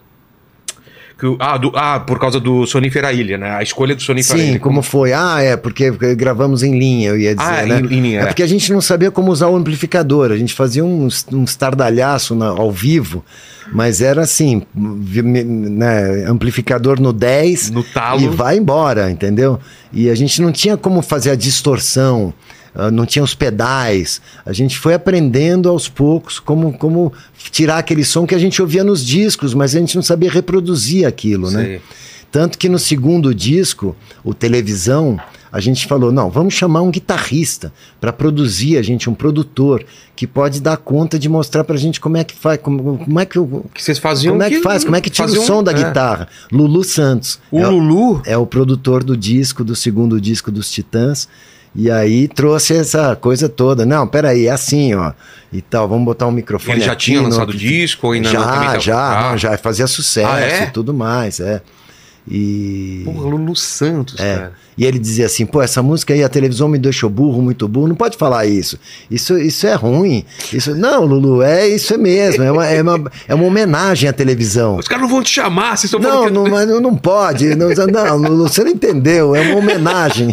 por causa do Sonífera Ilha, né? A escolha do Sonífera Ilha. Sim, como foi? Porque gravamos em linha, eu ia dizer, né? Em linha, porque a gente não sabia como usar o amplificador, a gente fazia um estardalhaço ao vivo, mas era assim, né? Amplificador no 10 no talo. E vai embora, entendeu? E a gente não tinha como fazer a distorção, não tinha os pedais, a gente foi aprendendo aos poucos como tirar aquele som que a gente ouvia nos discos, mas a gente não sabia reproduzir aquilo, né? Tanto que no segundo disco, o Televisão, a gente falou, não, vamos chamar um guitarrista para produzir um produtor, que pode dar conta de mostrar pra gente como é que faz, como é que vocês faziam, como é que faz, como é que tira o som da guitarra. Lulu Santos. Lulu? É o produtor do segundo disco dos Titãs. E aí trouxe essa coisa toda. Não, peraí, é assim, ó. E tal, vamos botar um microfone. Ele já tinha lançado disco? Ou ainda já fazia sucesso e tudo mais, Porra, Lulu Santos, cara. E ele dizia assim, essa música aí, a televisão me deixou burro, muito burro, não pode falar isso. Isso é ruim. Não, Lulu, isso é mesmo, é uma homenagem à televisão. Os caras não vão te chamar, vocês estão falando mas não pode. Não, Lulu, você não entendeu, é uma homenagem.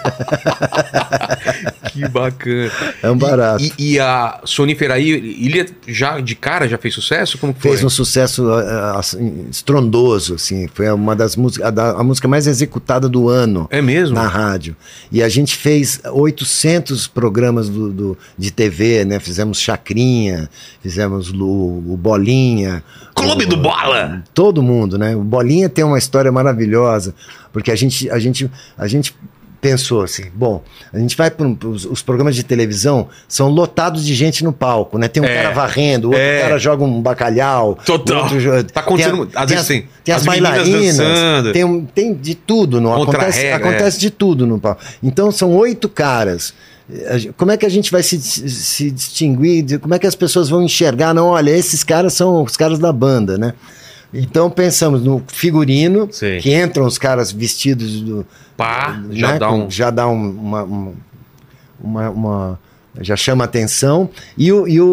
Que bacana. É um barato. E a Sonífera Ilha já de cara já fez sucesso? Como que foi? Fez um sucesso estrondoso, assim. Foi uma das músicas, a música mais executada do ano. É mesmo? Na rádio. E a gente fez 800 programas de TV, né? Fizemos Chacrinha, fizemos o Bolinha. Clube do Bola! Todo mundo, né? O Bolinha tem uma história maravilhosa, porque a gente pensou assim, a gente vai para os programas de televisão, são lotados de gente no palco, né? Tem um cara varrendo, o outro cara joga um bacalhau. Total. Tá acontecendo, às vezes tem as bailarinas, tem de tudo. Acontece de tudo no palco. Então são 8 caras como é que a gente vai se distinguir? Como é que as pessoas vão enxergar? Não, olha, esses caras são os caras da banda, né? Então pensamos no figurino, Sim. que entram os caras vestidos do... Pá, né? Já dá uma já chama atenção. E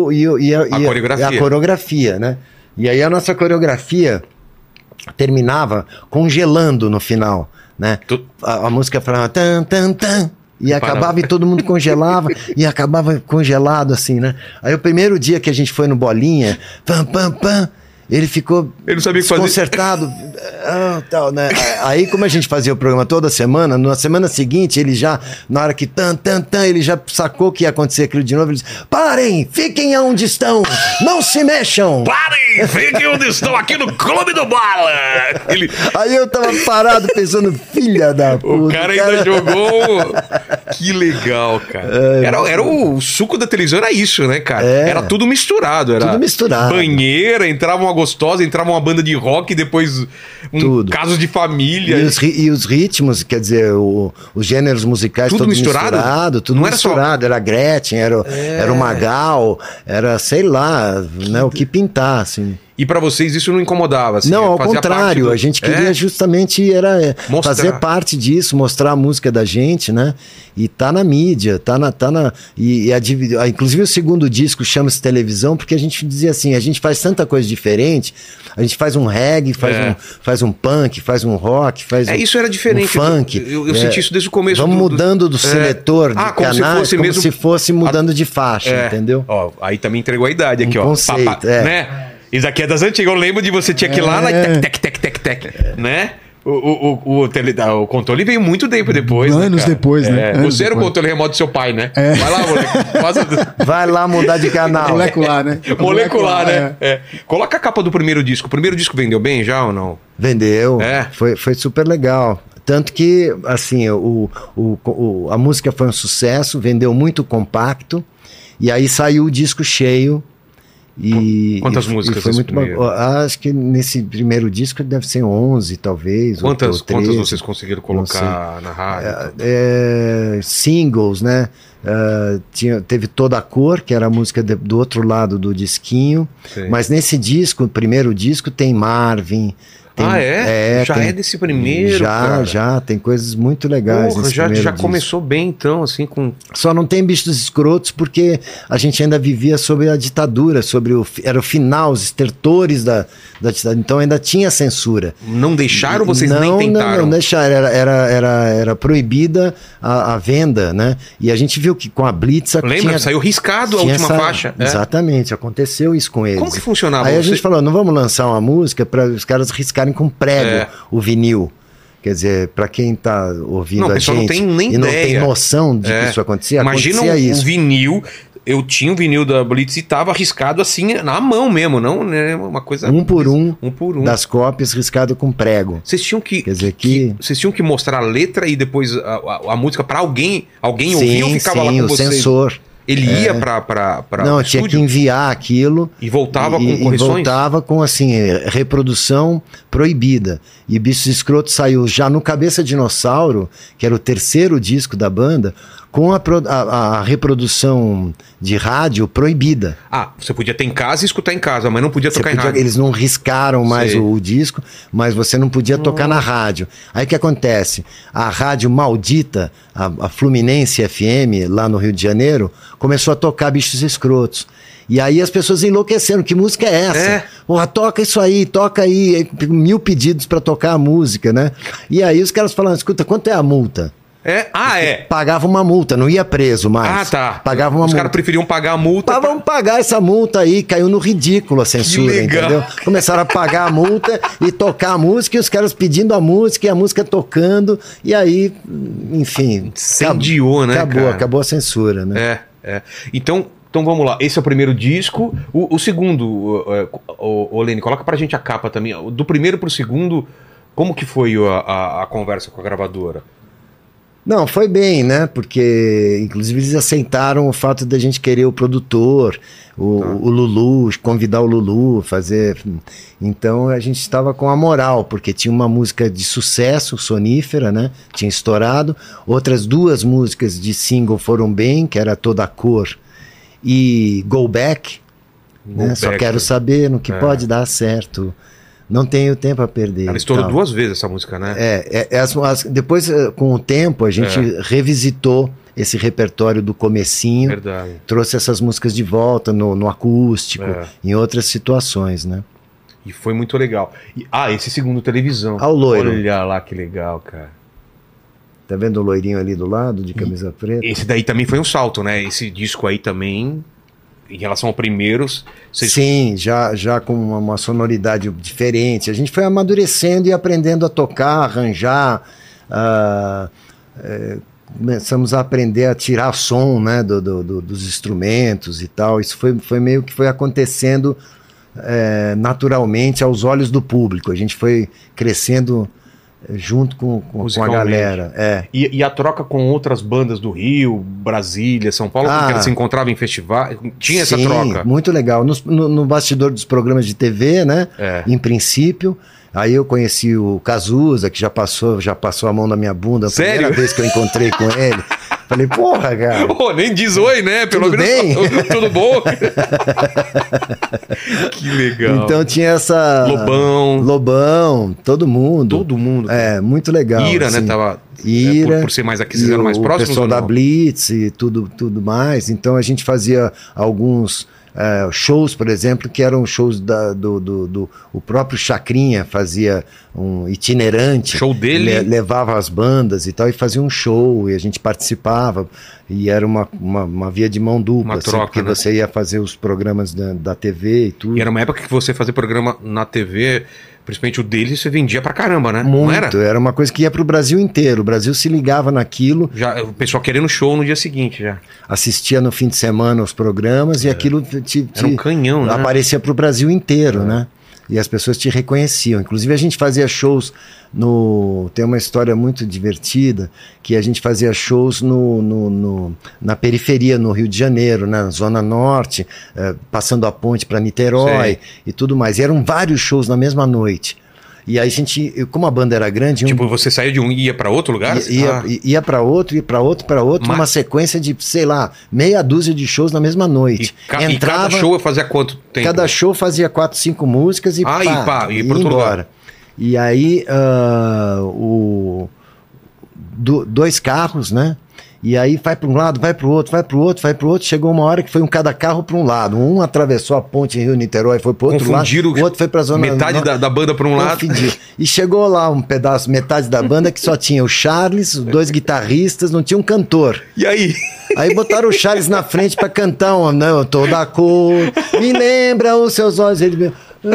a coreografia, né? E aí a nossa coreografia terminava congelando no final, né? A música falava tan, tan, tan, e acabava e todo mundo congelava e acabava congelado assim, né? Aí o primeiro dia que a gente foi no Bolinha, pam, pam, pam, ele ficou desconcertado. Tal, né? Aí, como a gente fazia o programa toda semana, na semana seguinte, ele já, na hora que ele já sacou que ia acontecer aquilo de novo. Ele disse: parem, fiquem onde estão, não se mexam. Parem, fiquem onde estão, aqui no Clube do Bala. Aí eu tava parado pensando, filha da puta. O cara ainda jogou. Que legal, cara. Era o suco da televisão, era isso, né, cara? Era tudo misturado. Era tudo misturado. Banheira, entrava uma gostosa, entrava uma banda de rock, depois casos de família. E os ritmos, quer dizer, os gêneros musicais tudo misturado? Tudo misturado. Era Gretchen, era o Magal, era, sei lá, né, o que pintar, assim. E pra vocês isso não incomodava? Assim, não, ao contrário, a gente queria justamente fazer parte disso, mostrar a música da gente, né? E tá na mídia, inclusive o segundo disco chama-se Televisão, porque a gente dizia assim, a gente faz tanta coisa diferente, a gente faz um reggae, faz um punk, faz um rock, isso era diferente. Um funk. Eu senti isso desde o começo. Vamos mudando do seletor de canais, se fosse mudando de faixa, entendeu? Ó, aí também entregou a idade aqui, ó. Conceito, né? Isso aqui é das antigas. Eu lembro de você tinha que ir lá na tec, né? O controle veio muito tempo depois. Anos depois, né? Você era o controle remoto do seu pai, né? Vai lá, moleque. Vai lá mudar de canal. Molecular, né? Molecular, né? Coloca a capa do primeiro disco. O primeiro disco vendeu bem já ou não? Vendeu. Foi super legal. Tanto que, assim, a música foi um sucesso, vendeu muito compacto. E aí saiu o disco cheio. Quantas músicas? Foi muito acho que nesse primeiro disco deve ser 11, talvez. Quantas vocês conseguiram colocar na rádio? Singles, né? Teve Toda a Cor, que era a música do outro lado do disquinho. Sim. Mas nesse disco, o primeiro disco, tem Marvin. Já é desse primeiro? Já, tem coisas muito legais. Já começou bem, então, assim, com... Só não tem Bichos Escrotos porque a gente ainda vivia sobre a ditadura, era o final, os estertores da ditadura, então ainda tinha censura. Não deixaram, vocês nem tentaram? Não deixaram, era proibida a venda, né? E a gente viu que com a Blitz... Lembra? Saiu riscado a última faixa. Exatamente, aconteceu isso com eles. Como que funcionava? Aí a gente falou, não vamos lançar uma música para os caras riscarem com prego o vinil. Quer dizer, para quem tá ouvindo a gente não tem nem e não tem noção de que isso acontecia, imagina um vinil. Eu tinha um vinil da Blitz e tava riscado assim na mão mesmo, não, né? Uma coisa um por um das cópias riscado com prego. Vocês tinham que, quer dizer vocês tinham que mostrar a letra e depois a música para alguém ouvia ou ficava lá com vocês? Sim, o censor. Ele ia para não, tinha que enviar aquilo e voltava com correções? E voltava com, assim, reprodução proibida. E Bichos Escrotos saiu já no Cabeça Dinossauro, que era o terceiro disco da banda, com a reprodução de rádio proibida. Você podia ter em casa e escutar em casa, mas não podia tocar em rádio. Eles não riscaram mais o disco, mas você não podia tocar na rádio. Aí o que acontece? A rádio maldita, a Fluminense FM, lá no Rio de Janeiro, começou a tocar Bichos Escrotos. E aí as pessoas enlouqueceram. Que música é essa? Porra, toca isso aí, toca aí. 1000 pedidos para tocar a música, né? E aí os caras falaram, escuta, quanto é a multa? Pagava uma multa, não ia preso mais. Pagava uma multa. Os caras preferiam pagar a multa. Vamos pagar essa multa aí, caiu no ridículo a censura, entendeu? Começaram a pagar a multa e tocar a música, e os caras pedindo a música e a música tocando, e aí, enfim. Incendiou, né? Acabou a censura, né? Então vamos lá, esse é o primeiro disco. O segundo, Lene, coloca pra gente a capa também. Do primeiro pro segundo, como que foi a conversa com a gravadora? Não, foi bem, né? Porque, inclusive, eles aceitaram o fato da gente querer o produtor, o Lulu, convidar o Lulu, fazer... Então, a gente estava com a moral, porque tinha uma música de sucesso, Sonífera, né? Tinha estourado. Outras 2 músicas de single foram bem, que era Toda a Cor e Go Back, né? Só quero saber no que pode dar certo. Não tenho tempo a perder. Ela estourou 2 vezes essa música, né? Depois, com o tempo, a gente revisitou esse repertório do comecinho. Verdade. Trouxe essas músicas de volta no acústico, em outras situações, né? E foi muito legal. Esse segundo televisão. O loiro. Olha lá que legal, cara. Tá vendo o loirinho ali do lado, de camisa preta? Esse daí também foi um salto, né? Esse disco aí também... Em relação ao primeiros... Sim, já com uma sonoridade diferente. A gente foi amadurecendo e aprendendo a tocar, arranjar. Começamos a aprender a tirar som, né, dos instrumentos e tal. Isso foi meio que foi acontecendo naturalmente aos olhos do público. A gente foi crescendo... junto com a galera. E a troca com outras bandas do Rio, Brasília, São Paulo, porque ela se encontrava em festival, tinha essa troca? Muito legal. No bastidor dos programas de TV, né? Em princípio. Aí eu conheci o Cazuza, que já passou a mão na minha bunda. Sério? Primeira vez que eu encontrei com ele. Falei, porra, cara. Nem diz oi, né? Pelo tudo menos. Bem? Tudo bom? Que legal. Então tinha essa... Lobão, todo mundo. Todo mundo. Muito legal. Ira, assim. né? Tava... Ira. Por ser mais aqui, vocês eram mais próximos? O pessoal da Blitz e tudo mais. Então a gente fazia alguns... shows, por exemplo, que eram shows o próprio Chacrinha fazia um itinerante, show dele, levava as bandas e tal e fazia um show e a gente participava e era uma via de mão dupla, uma troca, porque você ia fazer os programas da TV e tudo. E era uma época que você fazia programa na TV, principalmente o dele, você vendia pra caramba, né? Muito, não era uma coisa que ia pro Brasil inteiro, o Brasil se ligava naquilo. Já, o pessoal querendo show no dia seguinte já. Assistia no fim de semana os programas e aquilo era um canhão, né? Aparecia pro Brasil inteiro, né? E as pessoas te reconheciam. Inclusive a gente fazia shows tem uma história muito divertida, que a gente fazia shows na periferia, no Rio de Janeiro, na Zona Norte, passando a ponte para Niterói e tudo mais. E eram vários shows na mesma noite. E aí a gente, como a banda era grande... Tipo, você saía de um e ia para outro lugar? Ia para outro, numa sequência de, sei lá, meia dúzia de shows na mesma noite. E cada show fazia quanto tempo? Cada show fazia 4, 5 músicas e ia para outro lugar. E aí, 2 carros, né? E aí vai para um lado, vai para o outro, vai para o outro, vai para o outro. Chegou uma hora que foi cada carro para um lado. Um atravessou a ponte em Rio-Niterói, foi para o outro lado. O outro foi para a zona... Metade da banda para um lado. E chegou lá um pedaço, metade da banda, que só tinha o Charles, os 2 guitarristas, não tinha um cantor. E aí? Aí botaram o Charles na frente para cantar Toda a Cor, me lembra os seus olhos. Ele...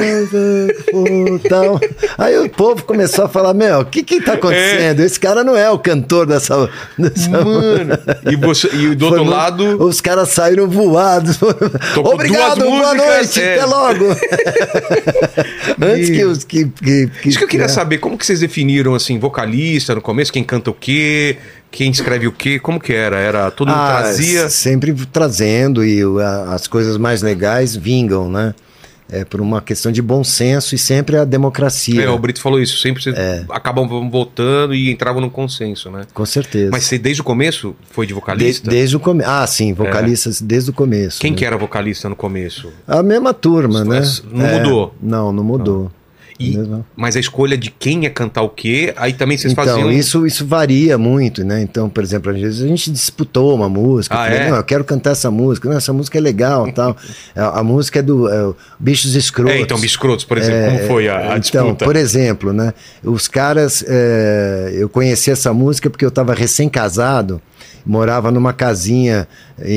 Aí o povo começou a falar, o que tá acontecendo? Esse cara não é o cantor dessa... Mano, e do outro lado... Os caras saíram voados. Obrigado, boa noite, até logo. Antes que Isso que eu queria saber, como que vocês definiram, assim, vocalista no começo, quem canta o quê, quem escreve o quê, como que era? Era todo mundo trazia? Sempre trazendo, e as coisas mais legais vingam, né? Por uma questão de bom senso e sempre a democracia. O Brito falou isso, sempre vocês acabam votando e entravam num consenso, né? Com certeza. Mas você desde o começo foi de vocalista? Desde o começo. Sim, vocalistas desde o começo. Quem que era vocalista no começo? A mesma turma, né? Não mudou? Não mudou. Mas a escolha de quem ia cantar o quê, aí também vocês faziam... Então, isso varia muito, né? Então, por exemplo, às vezes a gente disputou uma música. Falei, não, eu quero cantar essa música. Não, essa música é legal tal. A música é do Bichos Escrotos. Então, Bichos Escrotos, por exemplo, como foi a disputa? Então, por exemplo, né? Os caras... eu conheci essa música porque eu estava recém-casado Morava numa casinha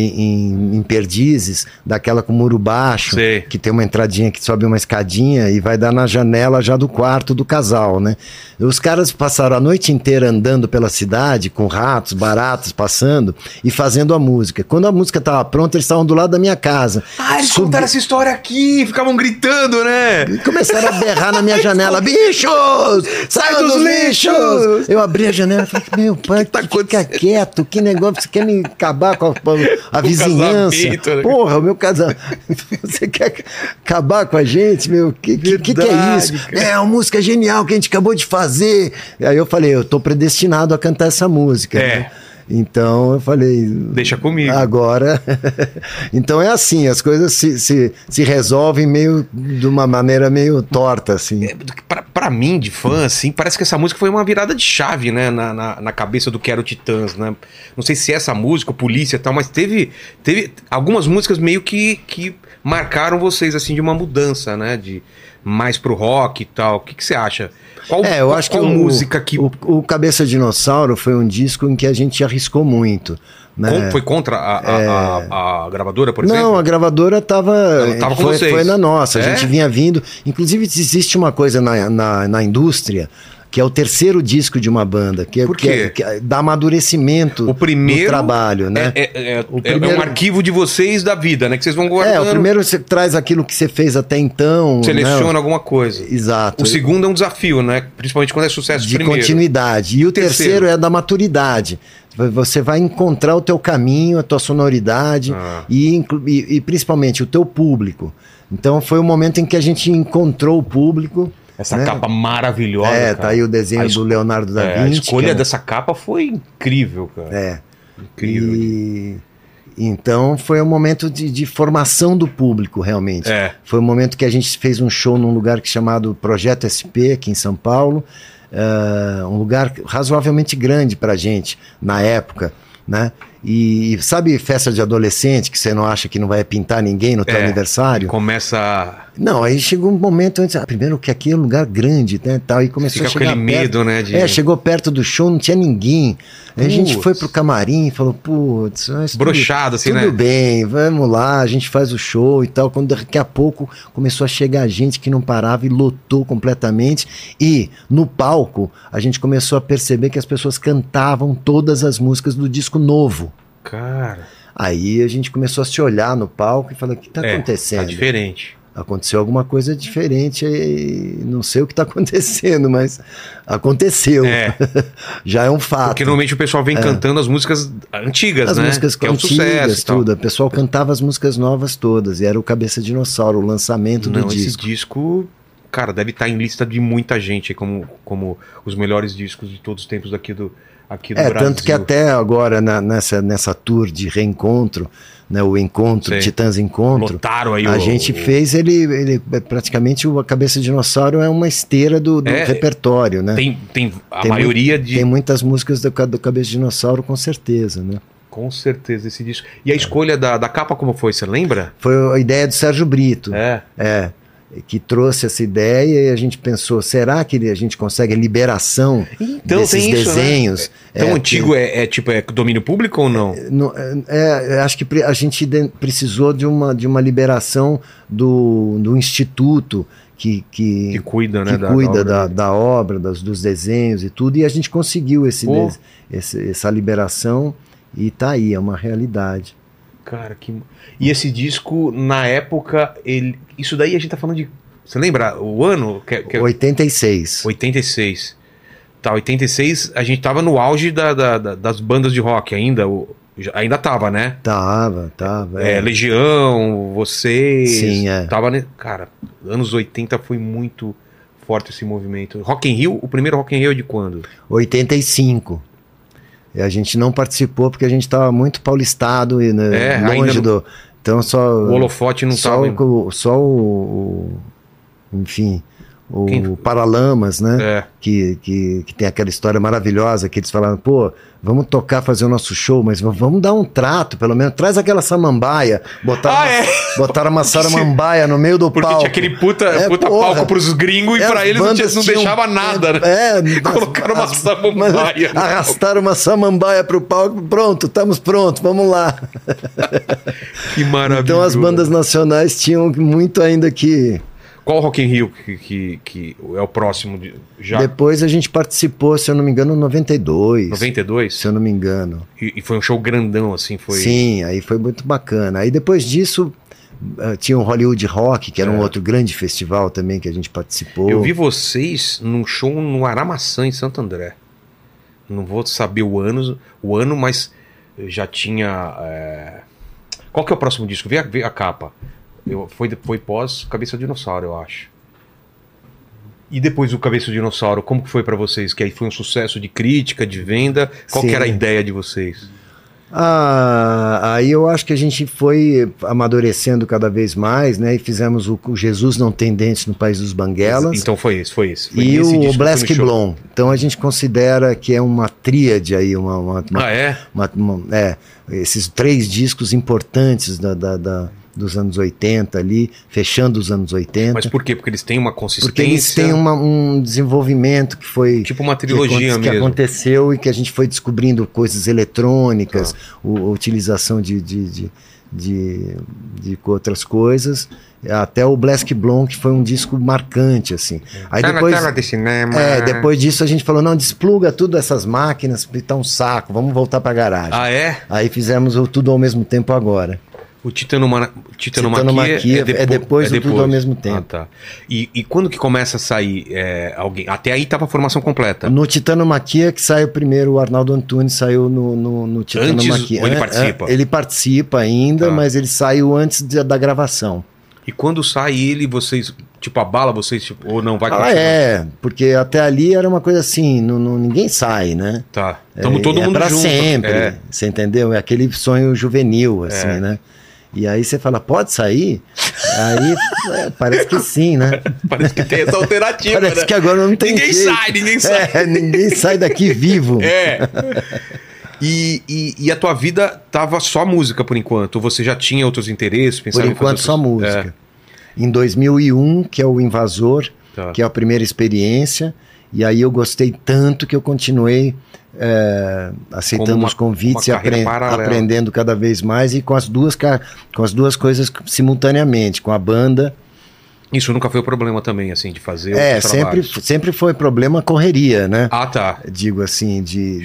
em Perdizes, daquela com muro baixo, Sei. que tem uma entradinha que sobe uma escadinha e vai dar na janela já do quarto do casal, né? Os caras passaram a noite inteira andando pela cidade, com ratos, baratas passando e fazendo a música. Quando a música estava pronta, eles estavam do lado da minha casa. Eles contaram essa história aqui, ficavam gritando, né? E começaram a berrar na minha janela: bichos! Sai dos lixos! Eu abri a janela e falei: meu pai, fica quieto, que negócio, você quer me acabar com a vizinhança? Né? Porra, o meu casamento. Você quer acabar com a gente, meu? Que é isso? Cara. É uma música genial que a gente acabou de fazer. Aí eu falei: eu tô predestinado a cantar essa música. Né? Então eu falei: deixa comigo. Agora. Então é assim, as coisas se resolvem meio de uma maneira meio torta, assim. Pra mim, de fã, assim, parece que essa música foi uma virada de chave, né? Na cabeça do Quero Titãs, né? Não sei se essa música, Polícia e tal, mas teve algumas músicas meio que marcaram vocês, assim, de uma mudança, né? De mais pro rock e tal. O que você acha? Eu acho que música que... O Cabeça Dinossauro foi um disco em que a gente arriscou muito. Né? Foi contra a gravadora, por exemplo? Não, a gravadora tava com vocês. Foi na nossa. A gente vinha vindo... Inclusive, existe uma coisa na indústria... que é o terceiro disco de uma banda, que dá amadurecimento o primeiro do trabalho, né? É um arquivo de vocês da vida, né? Que vocês vão guardando. O primeiro você traz aquilo que você fez até então. Seleciona, né? alguma coisa. Exato. O segundo é um desafio, né? Principalmente quando é sucesso de primeiro. Continuidade. E o terceiro é da maturidade. Você vai encontrar o teu caminho, a tua sonoridade e principalmente o teu público. Então foi o momento em que a gente encontrou o público. Essa capa maravilhosa, cara. Tá aí o desenho do Leonardo da Vinci. A escolha dessa capa foi incrível, cara. Incrível. Então foi um momento de formação do público, realmente. Foi um momento que a gente fez um show num lugar chamado Projeto SP, aqui em São Paulo. Um lugar razoavelmente grande pra gente, na época, né? E sabe festa de adolescente que você não acha que não vai pintar ninguém no teu aniversário? Começa... Não, aí chegou um momento antes, primeiro que aqui é um lugar grande, né, tal, e começou a chegar aquele medo, né? Chegou perto do show, não tinha ninguém. Aí a gente foi pro camarim e falou: putz, broxado assim, tudo bem, vamos lá, a gente faz o show e tal. Quando daqui a pouco começou a chegar gente que não parava e lotou completamente. E no palco a gente começou a perceber que as pessoas cantavam todas as músicas do disco novo. Cara. Aí a gente começou a se olhar no palco e falou: o que tá acontecendo? Tá diferente. Aconteceu alguma coisa diferente, não sei o que está acontecendo, mas aconteceu. Já é um fato. Porque normalmente o pessoal vem cantando as músicas antigas, né? As músicas que antigas, é o sucesso, tudo. O pessoal cantava as músicas novas todas, e era o Cabeça Dinossauro, o lançamento do disco. Esse disco, cara, deve estar em lista de muita gente, como os melhores discos de todos os tempos aqui do Brasil. Tanto que até agora, nessa tour de reencontro, né, o encontro, Titãs Encontro, lotaram aí gente fez ele praticamente a Cabeça Dinossauro é uma esteira do repertório, né? Tem maioria tem muitas músicas do Cabeça Dinossauro, com certeza, né? Com certeza, esse disco. E a escolha da capa como foi, você lembra? Foi a ideia do Sérgio Brito. Que trouxe essa ideia e a gente pensou: será que a gente consegue a liberação desses desenhos? Né? Tão antigo é domínio público ou não? Acho que a gente precisou de uma liberação do instituto que cuida, né, da obra, dos desenhos e tudo, e a gente conseguiu essa liberação e tá aí, é uma realidade. Cara, E esse disco, na época, isso daí a gente tá falando de... Você lembra o ano? 86. 86. Tá, 86 a gente tava no auge das bandas de rock ainda. Ainda tava, né? Tava. Legião, vocês... Sim, Tava, né? Cara, anos 80 foi muito forte esse movimento. Rock in Rio, o primeiro Rock in Rio é de quando? 85. E a gente não participou porque a gente estava muito paulistado e longe do... Então só... O holofote não estava... Enfim, o Paralamas, né? Que tem aquela história maravilhosa que eles falaram, pô, vamos tocar, fazer o nosso show, mas vamos dar um trato, pelo menos. Traz aquela samambaia. Botaram uma samambaia no meio do palco. Porque tinha aquele puta palco pros gringos e pra eles não deixava nada, né? Colocaram uma samambaia. Arrastaram uma samambaia pro palco. Pronto, estamos prontos, vamos lá. Que maravilha. Então as bandas nacionais tinham muito ainda que... Qual Rock in Rio que é o próximo já? Depois a gente participou, se eu não me engano, em 92. 92? Se eu não me engano. E foi um show grandão, assim, foi... Sim, aí foi muito bacana. Aí depois disso, tinha o Hollywood Rock, que era um outro grande festival também que a gente participou. Eu vi vocês num show no Aramaçã, em Santo André. Não vou saber o ano, mas já tinha... Qual que é o próximo disco? Vê a capa. Foi pós Cabeça de Dinossauro, eu acho. E depois do Cabeça de Dinossauro, como que foi pra vocês? Que aí foi um sucesso de crítica, de venda? Qual que era a ideia de vocês? Aí eu acho que a gente foi amadurecendo cada vez mais, né? E fizemos o Jesus Não Tem Dentes no País dos Banguelas. Então foi esse. Foi e o Black Blonde. Então a gente considera que é uma tríade aí, esses 3 discos importantes dos anos 80 ali, fechando os anos 80. Mas por quê? Porque eles têm uma consistência... Porque eles têm um desenvolvimento que foi... Tipo uma trilogia mesmo. Que aconteceu e que a gente foi descobrindo coisas eletrônicas, a utilização de outras coisas, até o Black Blonde, que foi um disco marcante, assim. Aí depois, na tela de cinema. Depois disso a gente falou, não, despluga tudo essas máquinas, tá um saco, vamos voltar pra garagem. Aí fizemos o Tudo ao Mesmo Tempo agora. O Titanomaquia é depois do Tudo ao Mesmo Tempo. Tá. E quando que começa a sair alguém? Até aí tava a formação completa. No Titanomaquia que saiu primeiro, o Arnaldo Antunes saiu no Titanomaquia. Ele participa? Ele participa ainda, mas ele saiu antes da gravação. E quando sai ele, vocês, tipo, abala vocês, tipo, ou não vai continuar? Porque até ali era uma coisa assim, ninguém sai, né? Tá. Estamos todo mundo pra junto. Sempre, você entendeu? É aquele sonho juvenil, assim, né? E aí você fala, pode sair? Aí parece que sim, né? Parece que tem essa alternativa, Parece que agora não tem ninguém jeito. Ninguém sai. Ninguém sai daqui vivo. E a tua vida tava só música por enquanto? Ou você já tinha outros interesses? Por enquanto só música. Em 2001, que é o Invasor, que é a primeira experiência, e aí eu gostei tanto que eu continuei aceitando os convites e aprendendo cada vez mais, e com as duas coisas simultaneamente, com a banda. Isso nunca foi o problema também, assim, de fazer sempre foi problema correria, né? Digo assim, de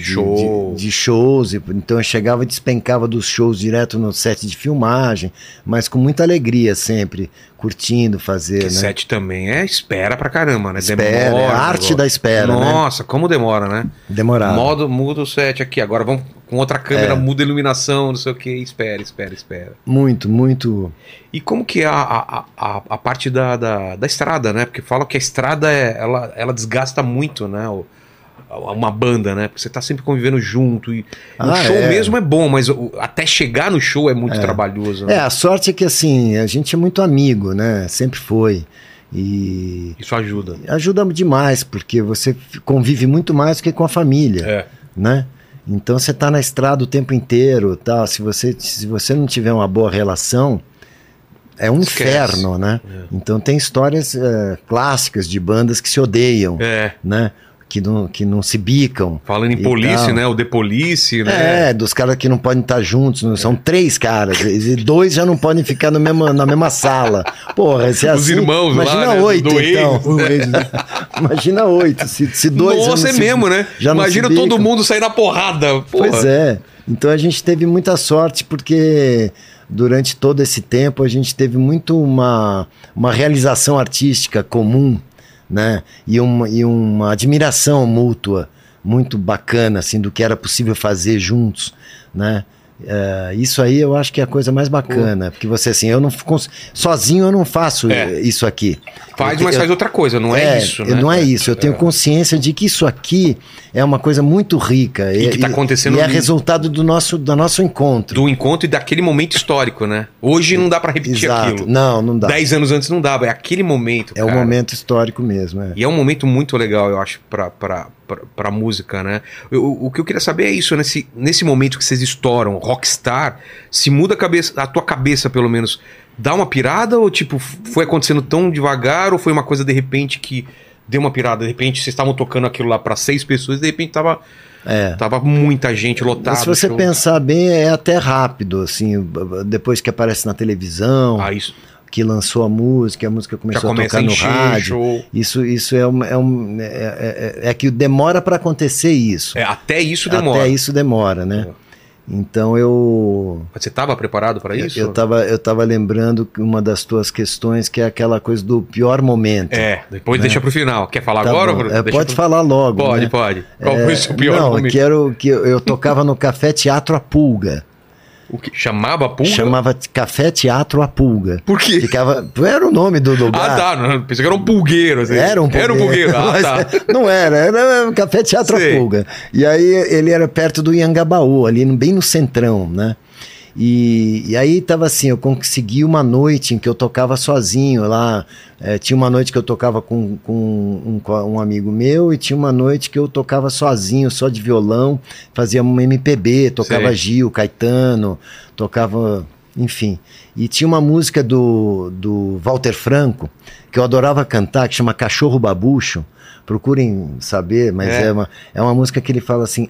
shows. Então eu chegava e despencava dos shows direto no set de filmagem, mas com muita alegria sempre, curtindo fazer, né? Set também espera pra caramba, né? Demora. A arte da espera, Nossa, como demora, né? Demorava. Muda o set aqui, agora vamos com outra câmera, muda a iluminação, não sei o que, espera. Muito, muito... E como que é a parte da estrada, né? Porque falam que a estrada, ela desgasta muito, né? Uma banda, né? Porque você tá sempre convivendo junto. E o show mesmo é bom, mas até chegar no show é muito trabalhoso. Né? A sorte é que, assim, a gente é muito amigo, né? Sempre foi. E isso ajuda. Ajuda demais, porque você convive muito mais do que com a família, né? Então você tá na estrada o tempo inteiro, tal. Se você não tiver uma boa relação, é um inferno, né? Então tem histórias clássicas de bandas que se odeiam, né? Que não se bicam. Falando em Police, né? O The Police, né? Dos caras que não podem estar juntos. São 3 caras. E 2 já não podem ficar na mesma sala. Porra, se é os assim, irmãos imagina lá, 8, né? então. Imagina 8. Se 2 Nossa, mesmo, né? Imagina todo mundo sair na porrada. Porra. Pois é. Então a gente teve muita sorte, porque durante todo esse tempo a gente teve muito uma realização artística comum, né? E uma admiração mútua muito bacana, assim, do que era possível fazer juntos, né? Isso aí eu acho que é a coisa mais bacana, porque você assim, eu não sozinho eu não faço isso aqui. Mas faz outra coisa, não é isso, né? Não é isso, eu tenho consciência de que isso aqui é uma coisa muito rica e que está acontecendo, e é resultado do nosso encontro. Do encontro e daquele momento histórico, né? Hoje não dá para repetir aquilo. Não dá. 10 anos antes não dava, é aquele momento, cara. É o momento histórico mesmo. E é um momento muito legal, eu acho, pra música, né? O que eu queria saber é isso, nesse momento que vocês estouram, rockstar, se muda a tua cabeça, pelo menos, dá uma pirada ou tipo, foi acontecendo tão devagar ou foi uma coisa de repente que deu uma pirada? De repente vocês estavam tocando aquilo lá pra 6 pessoas e de repente tava muita gente lotada. Se você pensar bem, é até rápido, assim, depois que aparece na televisão. Isso. Que lançou a música começou a tocar no rádio. Isso é que demora para acontecer isso. Até isso demora. Até isso demora, né? Então Você estava preparado para isso? Eu tava lembrando uma das tuas questões, que é aquela coisa do pior momento. Depois deixa pro final. Quer falar agora? Pode falar logo. Pode. Qual foi o seu pior momento? Eu tocava no Café Teatro A Pulga. O que? Chamava Pulga? Chamava Café Teatro A Pulga. Por quê? Era o nome do lugar. Não, pensei que era um pulgueiro. Assim. Era um pulgueiro. Não era um Café Teatro A Pulga. E aí ele era perto do Iangabaú, ali bem no centrão, né? E aí tava assim, eu consegui uma noite em que eu tocava sozinho lá. Tinha uma noite que eu tocava com um amigo meu e tinha uma noite que eu tocava sozinho, só de violão, fazia um MPB, tocava Gil, Caetano, tocava, enfim. E tinha uma música do Walter Franco que eu adorava cantar, que chama Cachorro Babucho. Procurem saber, mas é uma música que ele fala assim,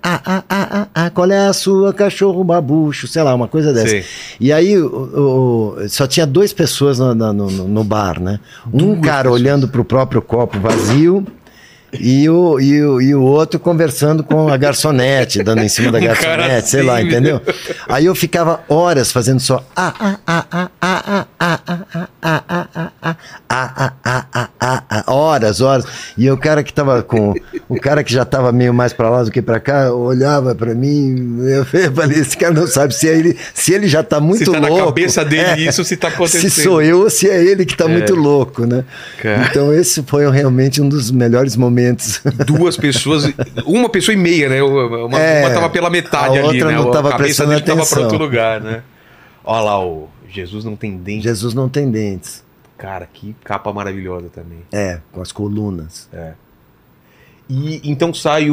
qual é a sua, cachorro babucho, sei lá, uma coisa dessa. Sim. E aí só tinha 2 pessoas no bar, né? Um cara olhando pro próprio copo vazio e o outro conversando com a garçonete, dando em cima da garçonete, sei lá, entendeu? Aí eu ficava horas fazendo só horas, e o cara que já tava meio mais pra lá do que pra cá, olhava pra mim, eu falei, esse cara não sabe se ele já tá muito louco. Se tá na cabeça dele isso, se tá acontecendo. Se sou eu ou se é ele que tá muito louco, né? Cara. Então esse foi realmente um dos melhores momentos. 2 pessoas, uma pessoa e meia, né? Uma tava pela metade a ali, outra né? Não tava a cabeça dele tava pra outro lugar, né? Olha lá, o Jesus Não Tem Dentes. Jesus Não Tem Dentes. Cara, que capa maravilhosa também. Com as colunas. E então sai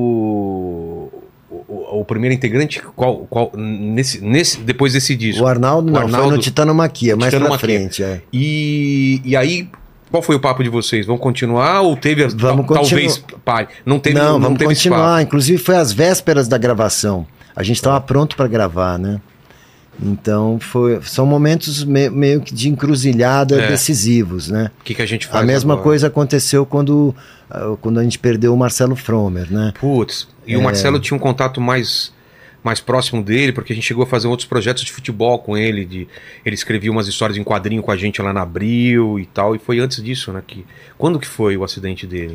o primeiro integrante, qual depois desse disco? O Arnaldo foi no Titanomaquia, mais pra frente. E aí, qual foi o papo de vocês? Vão continuar ou teve talvez pare? Não teve continuar. Espaço. Inclusive foi às vésperas da gravação. A gente estava pronto para gravar, né? Então são momentos meio que de encruzilhada decisivos, né? O que a gente faz? A mesma coisa aconteceu quando a gente perdeu o Marcelo Fromer, né? Putz, e o Marcelo tinha um contato mais próximo dele, porque a gente chegou a fazer outros projetos de futebol com ele, ele escrevia umas histórias em quadrinho com a gente lá na Abril e tal, e foi antes disso, né? Quando que foi o acidente dele?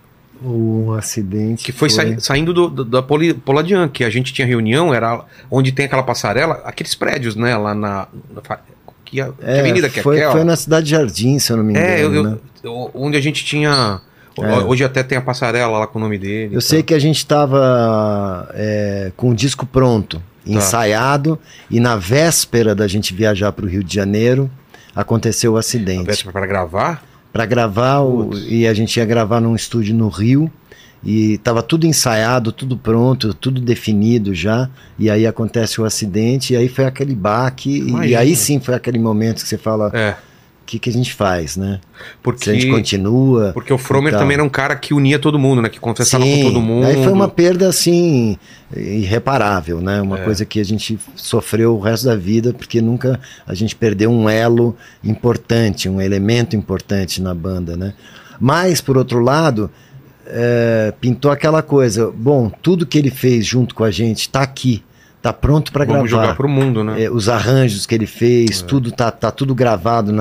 O acidente que foi saindo da Poladian, que a gente tinha reunião, era onde tem aquela passarela, aqueles prédios, né, lá que avenida que é aquela? Foi na Cidade Jardim, se eu não me engano, né? Onde a gente tinha... Hoje até tem a passarela lá com o nome dele. Eu sei que a gente estava com o disco pronto, ensaiado, e na véspera da gente viajar para o Rio de Janeiro, aconteceu o acidente. A véspera para gravar? Para gravar, e a gente ia gravar num estúdio no Rio, e estava tudo ensaiado, tudo pronto, tudo definido já, e aí acontece o acidente, e aí foi aquele baque, e aí sim foi aquele momento que você fala... O que a gente faz, né? Porque se a gente continua... Porque o Fromer também era um cara que unia todo mundo, né? Que confessava com todo mundo. Aí foi uma perda, assim, irreparável, né? Uma coisa que a gente sofreu o resto da vida, porque nunca a gente perdeu um elo importante, um elemento importante na banda, né? Mas, por outro lado, pintou aquela coisa, bom, tudo que ele fez junto com a gente tá aqui. Tá pronto para gravar. Vamos jogar pro mundo, né? Os arranjos que ele fez, tudo tá tudo gravado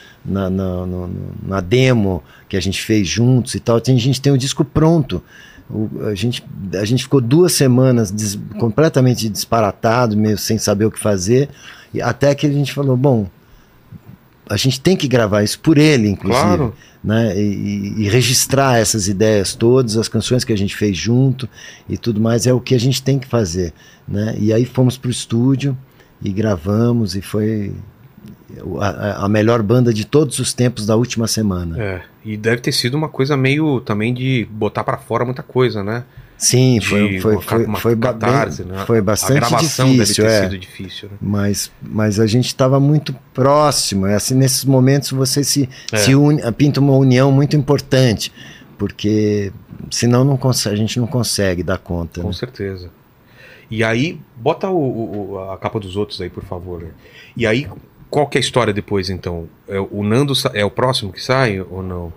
na demo que a gente fez juntos e tal. A gente tem o disco pronto. A gente ficou 2 semanas completamente disparatado, meio sem saber o que fazer, até que a gente falou, bom, a gente tem que gravar isso por ele, inclusive, claro, né? E registrar essas ideias todas, as canções que a gente fez junto e tudo mais, é o que a gente tem que fazer, né? E aí fomos pro estúdio e gravamos, e foi a melhor banda de todos os tempos da última semana. E deve ter sido uma coisa meio também de botar pra fora muita coisa, né? Sim, foi bastante a gravação difícil. Deve ter sido difícil, né? Mas a gente estava muito próximo. Assim, nesses momentos você se une, pinta uma união muito importante, porque senão a gente não consegue dar conta. Com certeza. E aí, bota a capa dos outros aí, por favor. E aí, qual que é a história depois, então? O Nando é o próximo que sai ou não?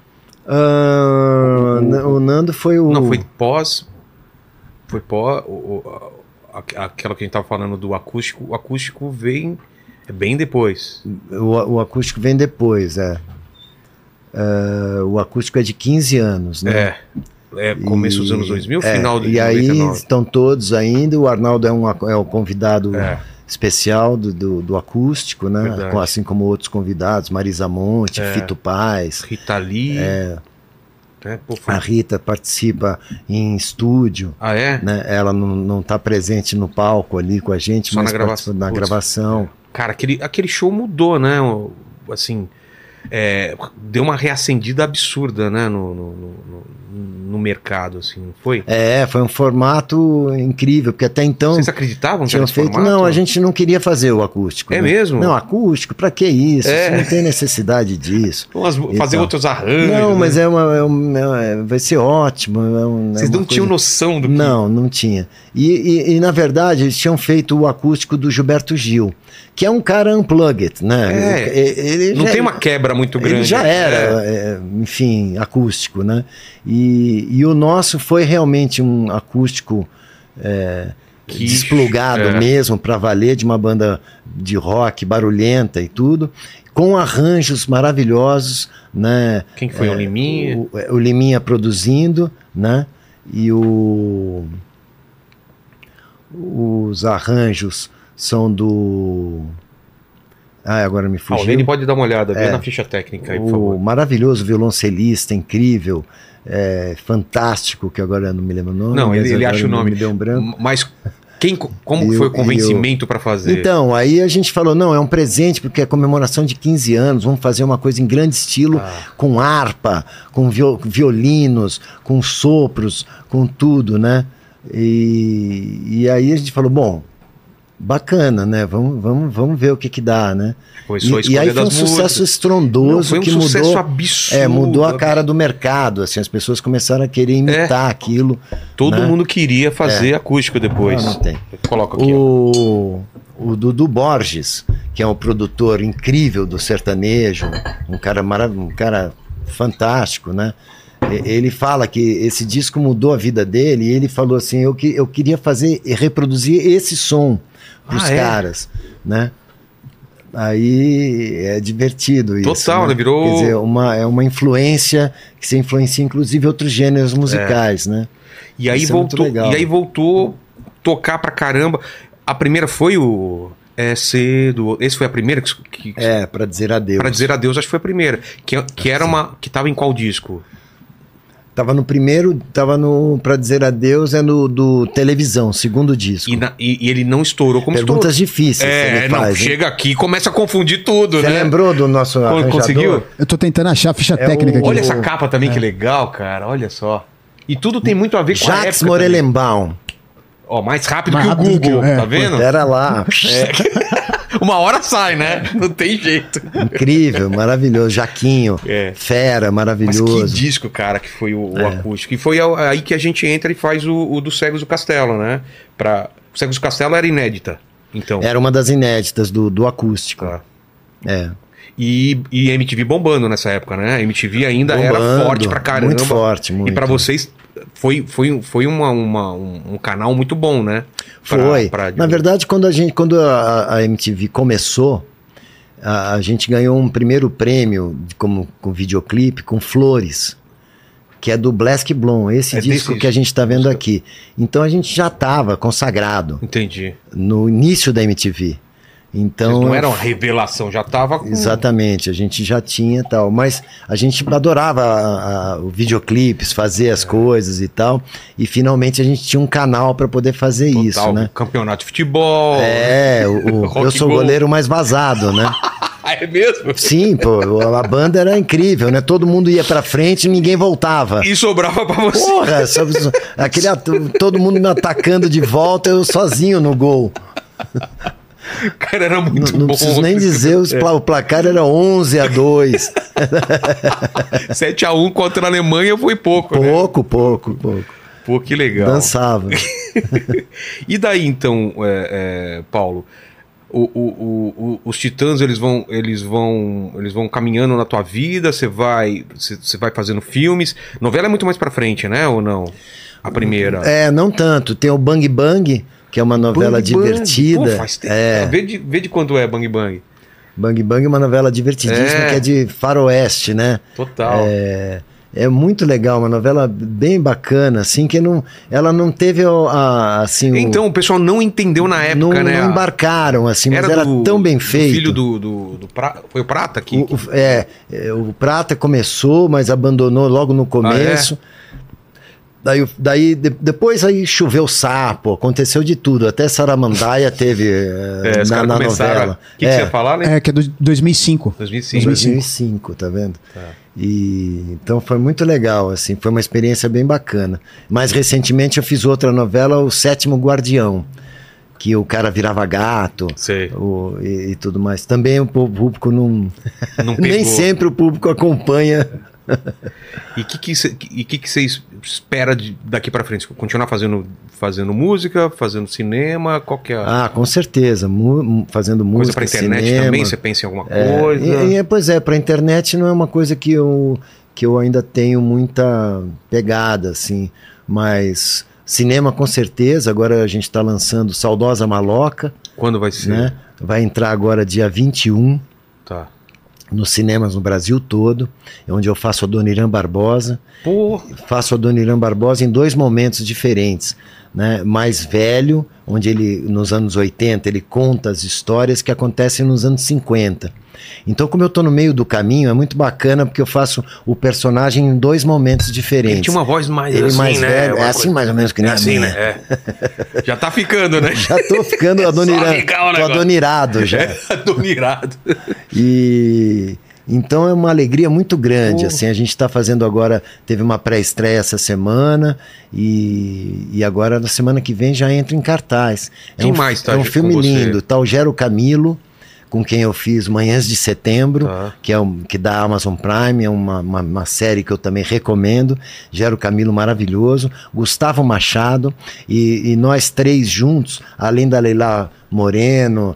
O Nando foi o... Não, foi pós... Foi pós... Aquela que a gente tava falando do acústico. O acústico vem bem depois. O acústico vem depois, o acústico é de 15 anos, né? Começo dos anos 2000, final de 99. E aí estão todos ainda. O Arnaldo é o convidado especial do acústico, né? Assim como outros convidados, Marisa Monte, Fito Paz, Rita Lee. A Rita participa em estúdio. Né? Ela não está presente no palco ali com a gente, só mas na gravação. Cara, aquele show mudou, né? Assim, deu uma reacendida absurda, né? No mercado, assim, não foi? Foi um formato incrível, porque até então... Vocês acreditavam que era esse formato? Não, a gente não queria fazer o acústico. É, né? Mesmo? Não, acústico, pra que isso? Você não tem necessidade disso. Fazer outros arranjos. Não, mas vai ser ótimo. Vocês não tinham noção do que... Não tinha. E na verdade, eles tinham feito o acústico do Gilberto Gil, que é um cara unplugged, né? Ele não tem uma quebra muito grande. Ele já era, enfim, acústico, né? E o nosso foi realmente um acústico desplugado mesmo, para valer, de uma banda de rock barulhenta e tudo, com arranjos maravilhosos, né? Quem foi? O Liminha? O Liminha produzindo, né? E os arranjos são do... agora me fugiu. O Lene pode dar uma olhada, vê na ficha técnica aí, por favor. O maravilhoso violoncelista, incrível, fantástico, que agora eu não me lembro o nome. Não, ele acha o nome. Me deu um branco. Mas como foi o convencimento para fazer? Então, aí a gente falou, não, é um presente, porque é comemoração de 15 anos, vamos fazer uma coisa em grande estilo, com harpa, com violinos, com sopros, com tudo, né? E aí a gente falou, bom, bacana, né? Vamos ver o que dá, né? E aí foi um sucesso estrondoso. Foi um sucesso absurdo. Mudou a cara do mercado, assim, as pessoas começaram a querer imitar aquilo. Todo mundo queria fazer acústico depois. Não tem. Coloca aqui. O Dudu Borges, que é um produtor incrível do sertanejo, um cara fantástico, né? Ele fala que esse disco mudou a vida dele, e ele falou assim, eu queria fazer e reproduzir esse som pros caras, né? Aí é divertido isso. Total, né? Virou... Quer dizer, é uma influência que se influencia inclusive outros gêneros musicais, né? E aí voltou tocar pra caramba. A primeira foi o... Esse foi a primeira que... Pra Dizer Adeus. Pra Dizer Adeus, acho que foi a primeira. Que era que tava em qual disco? Tava no primeiro, Pra Dizer Adeus, do Televisão, segundo disco. E ele não estourou como Perguntas difíceis. Chega aqui e começa a confundir tudo, né? Você lembrou do nosso arranjador? Conseguiu? Eu tô tentando achar a ficha técnica aqui. Olha essa capa também, que legal, cara. Olha só. E tudo tem muito a ver com a época. Jacques Morelenbaum. Mais rápido que o Google, tá vendo? Pera lá. Uma hora sai, né? Não tem jeito. Incrível, maravilhoso. Jaquinho, fera, maravilhoso. Mas que disco, cara, que foi o acústico. E foi aí que a gente entra e faz o do Cegos do Castelo, né? O Cegos do Castelo era inédita, então. Era uma das inéditas do acústico. E MTV bombando nessa época, né? A MTV ainda era forte pra caramba. Muito forte, muito. E pra vocês foi um canal muito bom, né? Na verdade, quando a MTV começou, a gente ganhou um primeiro prêmio com videoclipe, com Flores, que é do Blask Blom, esse disco que a gente está vendo aqui. Então a gente já estava consagrado. Entendi. No início da MTV. Então, vocês não era uma revelação, já estava com... Exatamente, a gente já tinha tal, mas a gente adorava os videoclipes, fazer as coisas e tal, e finalmente a gente tinha um canal para poder fazer isso, né? Campeonato de futebol. Eu sou o goleiro mais vazado, né? É mesmo? Sim, pô, a banda era incrível, né? Todo mundo ia pra frente e ninguém voltava. E sobrava pra você. Porra, todo mundo me atacando de volta, eu sozinho no gol. Cara, era muito bom. Não preciso nem dizer, o placar era 11-2. 7-1 contra a Alemanha foi pouco, pouco. Pô, que legal. Dançava. E daí, então, Paulo, os Titãs, eles vão caminhando na tua vida, você vai fazendo filmes. Novela é muito mais pra frente, né? Ou não? A primeira. Não tanto. Tem o Bang Bang, que é uma novela divertida. Pô, faz tempo. Vê de quando é Bang Bang. Bang Bang é uma novela divertidíssima, que é de faroeste, né? Total. É muito legal, uma novela bem bacana, assim, que ela não teve assim... Então, o pessoal não entendeu na época, né? Não embarcaram, assim, mas era tão bem feito. Filho do Prata, foi o Prata aqui? O Prata começou, mas abandonou logo no começo. Daí depois choveu sapo, aconteceu de tudo, até Saramandaia teve na novela. O que você ia falar, né? Que é do 2005. 2005, tá vendo? Tá. Então foi muito legal, assim, foi uma experiência bem bacana. Mais recentemente eu fiz outra novela, O Sétimo Guardião, que o cara virava gato e tudo mais. Também o público não nem sempre o público acompanha. E o que você espera daqui pra frente? Continuar fazendo música, fazendo cinema? Qual que é? Com certeza. Fazendo música, coisa pra internet cinema. Também? Você pensa em alguma coisa? Pois é, pra internet não é uma coisa que eu ainda tenho muita pegada, assim. Mas cinema com certeza. Agora a gente tá lançando Saudosa Maloca. Quando vai ser? Né? Vai entrar agora dia 21. Tá. Nos cinemas no Brasil todo, onde eu faço a Dona Irã Barbosa. Faço a Dona Irã Barbosa em 2 momentos diferentes, né? Mais velho, onde ele, nos anos 80, ele conta as histórias que acontecem nos anos 50. Então, como eu estou no meio do caminho, é muito bacana, porque eu faço o personagem em 2 momentos diferentes. Ele tinha uma voz mais ele assim, mais né? velho, assim mais ou menos que nem assim, né? Já tá ficando, né? Já tô ficando a Dona Irã, tô adonirado já. Adonirado. Então é uma alegria muito grande, assim, a gente está fazendo agora, teve uma pré-estreia essa semana e agora na semana que vem já entra em cartaz. É um filme lindo, tá o Gero Camilo, com quem eu fiz Manhãs de Setembro, que da Amazon Prime, é uma série que eu também recomendo. Gero Camilo maravilhoso, Gustavo Machado e nós 3 juntos, além da Leila Moreno,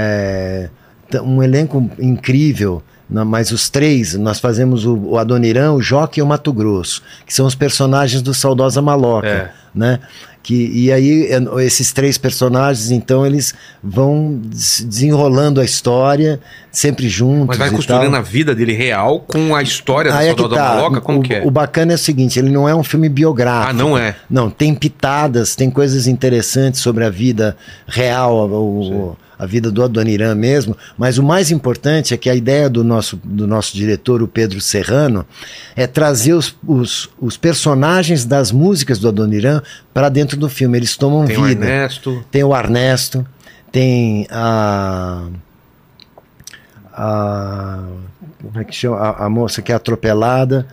um elenco incrível. Mas os 3, nós fazemos o Adoniran, o Joca e o Mato Grosso, que são os personagens do Saudosa Maloca, né? E aí esses 3 personagens, então, eles vão desenrolando a história, sempre juntos. Mas vai costurando a vida dele real com a história da Saudosa Maloca? Como que é? O bacana é o seguinte, ele não é um filme biográfico. Não é? Não, tem pitadas, tem coisas interessantes sobre a vida real, a vida do Adoniran mesmo, mas o mais importante é que a ideia do nosso diretor, o Pedro Serrano, é trazer os personagens das músicas do Adoniran para dentro do filme. Eles tomam vida. Tem o Ernesto, tem como é que chama? A moça que é atropelada.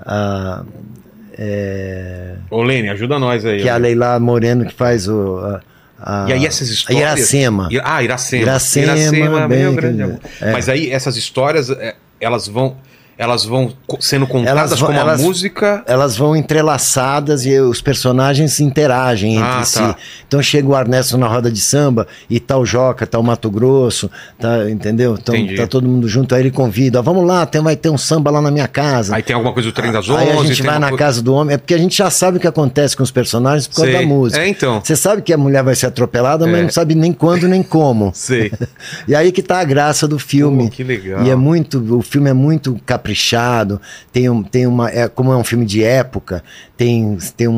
Ô Lene, ajuda nós aí. Que é a Leila Moreno que faz e aí essas histórias... Iracema. Iracema, bem grande amor. Mas aí essas histórias, elas vão sendo contadas como a música... Elas vão entrelaçadas e os personagens interagem entre si. Então chega o Ernesto na roda de samba e tá o Joca, tá o Mato Grosso, entendeu? Então tá todo mundo junto, aí ele convida, vamos lá, vai ter um samba lá na minha casa. Aí tem alguma coisa do Trem das 11. Aí a gente vai na casa do homem, é porque a gente já sabe o que acontece com os personagens por causa da música. Então. Você sabe que a mulher vai ser atropelada, mas não sabe nem quando nem como. Sei. E aí que tá a graça do filme. Que legal. E o filme é muito caprichado. caprichado, como é um filme de época, tem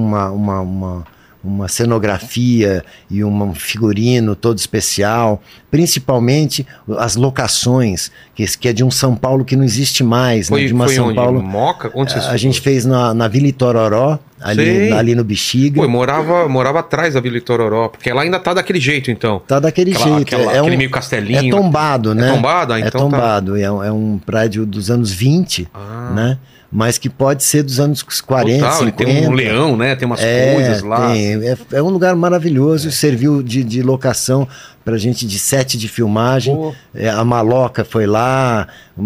uma cenografia e um figurino todo especial, principalmente as locações, que é de um São Paulo que não existe mais, né? De uma foi São onde? Paulo. Moca? Onde a gente fez na Vila Itororó, ali no Bexiga. Pô, eu morava atrás da Vila Itororó, porque lá ainda tá daquele jeito, então. Tá daquele jeito. Aquele meio castelinho. É tombado, né? É tombado? Então é tombado. Tá. É um prédio dos anos 20, né? Mas que pode ser dos anos 40, total, 50. Tem um leão, né? Tem umas coisas lá. É um lugar maravilhoso, serviu de locação pra gente, de set de filmagem. A Maloca foi lá,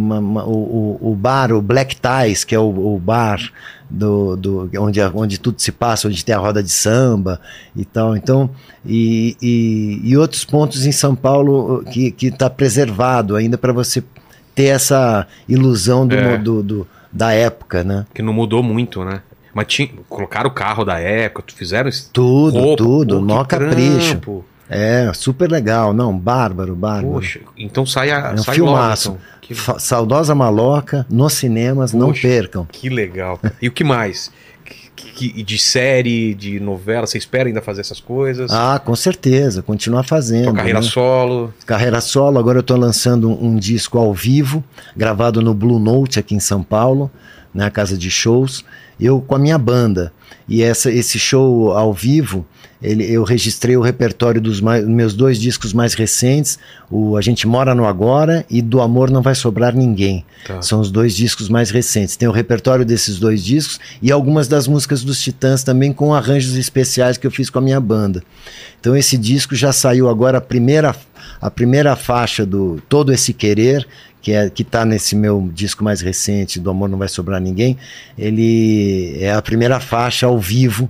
o bar, o Black Ties, que é o bar onde tudo se passa, onde tem a roda de samba e tal. Então, e outros pontos em São Paulo que está preservado ainda para você ter essa ilusão da época, né? Que não mudou muito, né? Mas colocaram o carro da época, fizeram isso. Tudo, mó capricho. Super legal. Não, bárbaro. Poxa, então sai um filmaço. Logo, Saudosa Maloca, nos cinemas, não percam. Que legal. E o que mais? De série, de novela, você espera ainda fazer essas coisas? Com certeza, continuar fazendo. Carreira solo. Carreira solo, agora eu estou lançando um disco ao vivo, gravado no Blue Note aqui em São Paulo, na casa de shows, eu com a minha banda. E esse show ao vivo, eu registrei o repertório dos meus 2 discos mais recentes, A Gente Mora no Agora e Do Amor Não Vai Sobrar Ninguém. Tá. São os 2 discos mais recentes. Tem o repertório desses 2 discos e algumas das músicas dos Titãs também, com arranjos especiais que eu fiz com a minha banda. Então esse disco já saiu agora, a primeira faixa do Todo Esse Querer, que está nesse meu disco mais recente, Do Amor Não Vai Sobrar Ninguém. Ele é a primeira faixa ao vivo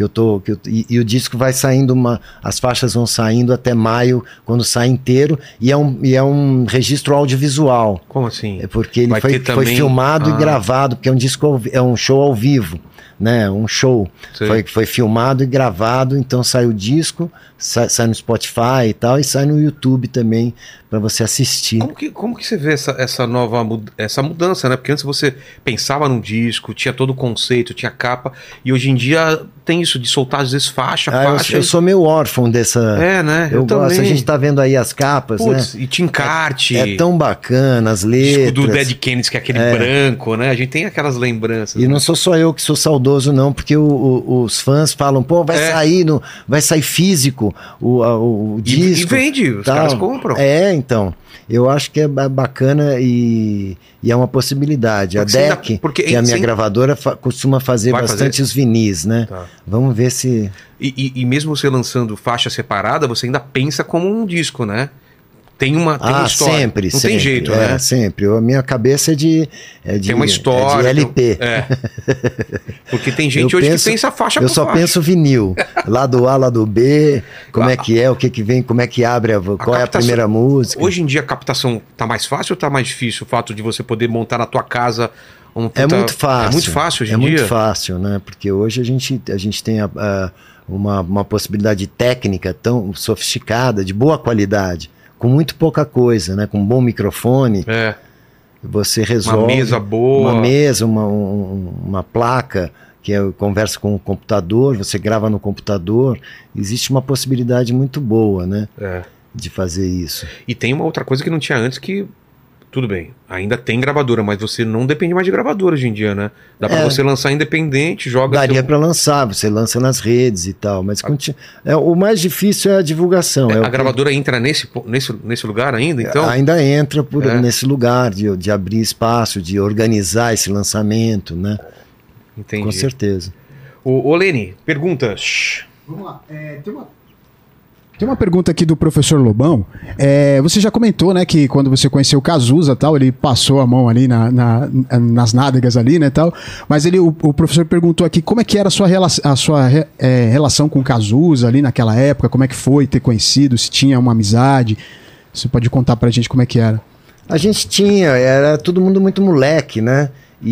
e o disco vai saindo, as faixas vão saindo até maio, quando sai inteiro, e é um registro audiovisual. Como assim? É porque ele foi filmado e gravado, porque é um show ao vivo, né? Um show. Foi filmado e gravado, então sai o disco, sai no Spotify e tal, e sai no YouTube também para você assistir. Como que você vê essa mudança, né? Porque antes você pensava num disco, tinha todo o conceito, tinha capa, e hoje em dia tem isso de soltar às vezes faixa. Eu sou meio órfão dessa. Né? Eu gosto. A gente tá vendo aí as capas, né? E te encarte. É tão bacana as letras. O disco do Dead Kennedys, que é aquele branco, né? A gente tem aquelas lembranças. E não sou só eu que sou saudoso, não, porque os fãs falam, vai sair físico o disco. E vende, os caras compram. Então. Eu acho que é bacana e é uma possibilidade. A DEC, que é a minha gravadora, costuma fazer bastante os vinis, né? Tá. Vamos ver se... E mesmo você lançando faixa separada, você ainda pensa como um disco, né? Tem uma história. Sempre. Não tem jeito, né? Sempre. A minha cabeça é de tem uma história. É de LP. Porque tem gente hoje que pensa faixa por faixa. Eu só penso vinil. Lado A, lado B, como é que é, o que vem, como é que abre, qual é a primeira música. Hoje em dia a captação tá mais fácil ou tá mais difícil? O fato de você poder montar na tua casa É muito fácil. É muito fácil hoje em dia? É muito fácil, né? Porque hoje a gente tem uma possibilidade técnica tão sofisticada, de boa qualidade, com muito pouca coisa, né? Com um bom microfone, você resolve... Uma mesa boa. Uma mesa, uma placa, que conversa com o computador, você grava no computador. Existe uma possibilidade muito boa, né? De fazer isso. E tem uma outra coisa que não tinha antes, que... Tudo bem, ainda tem gravadora, mas você não depende mais de gravadora hoje em dia, né? Dá pra você lançar independente, joga... Daria pra lançar, você lança nas redes e tal, mas o mais difícil é a divulgação. A gravadora entra nesse lugar ainda, então? Ainda entra nesse lugar de abrir espaço, de organizar esse lançamento, né? Entendi. Com certeza. Ô Lene, perguntas. Vamos lá, tem uma pergunta aqui do professor Lobão. Você já comentou, né, que quando você conheceu o Cazuza, tal, ele passou a mão ali nas nádegas ali, né, tal. Mas o professor perguntou aqui como é que era a sua relação com o Cazuza ali naquela época, como é que foi ter conhecido, se tinha uma amizade. Você pode contar pra gente como é que era? A gente era todo mundo muito moleque, né?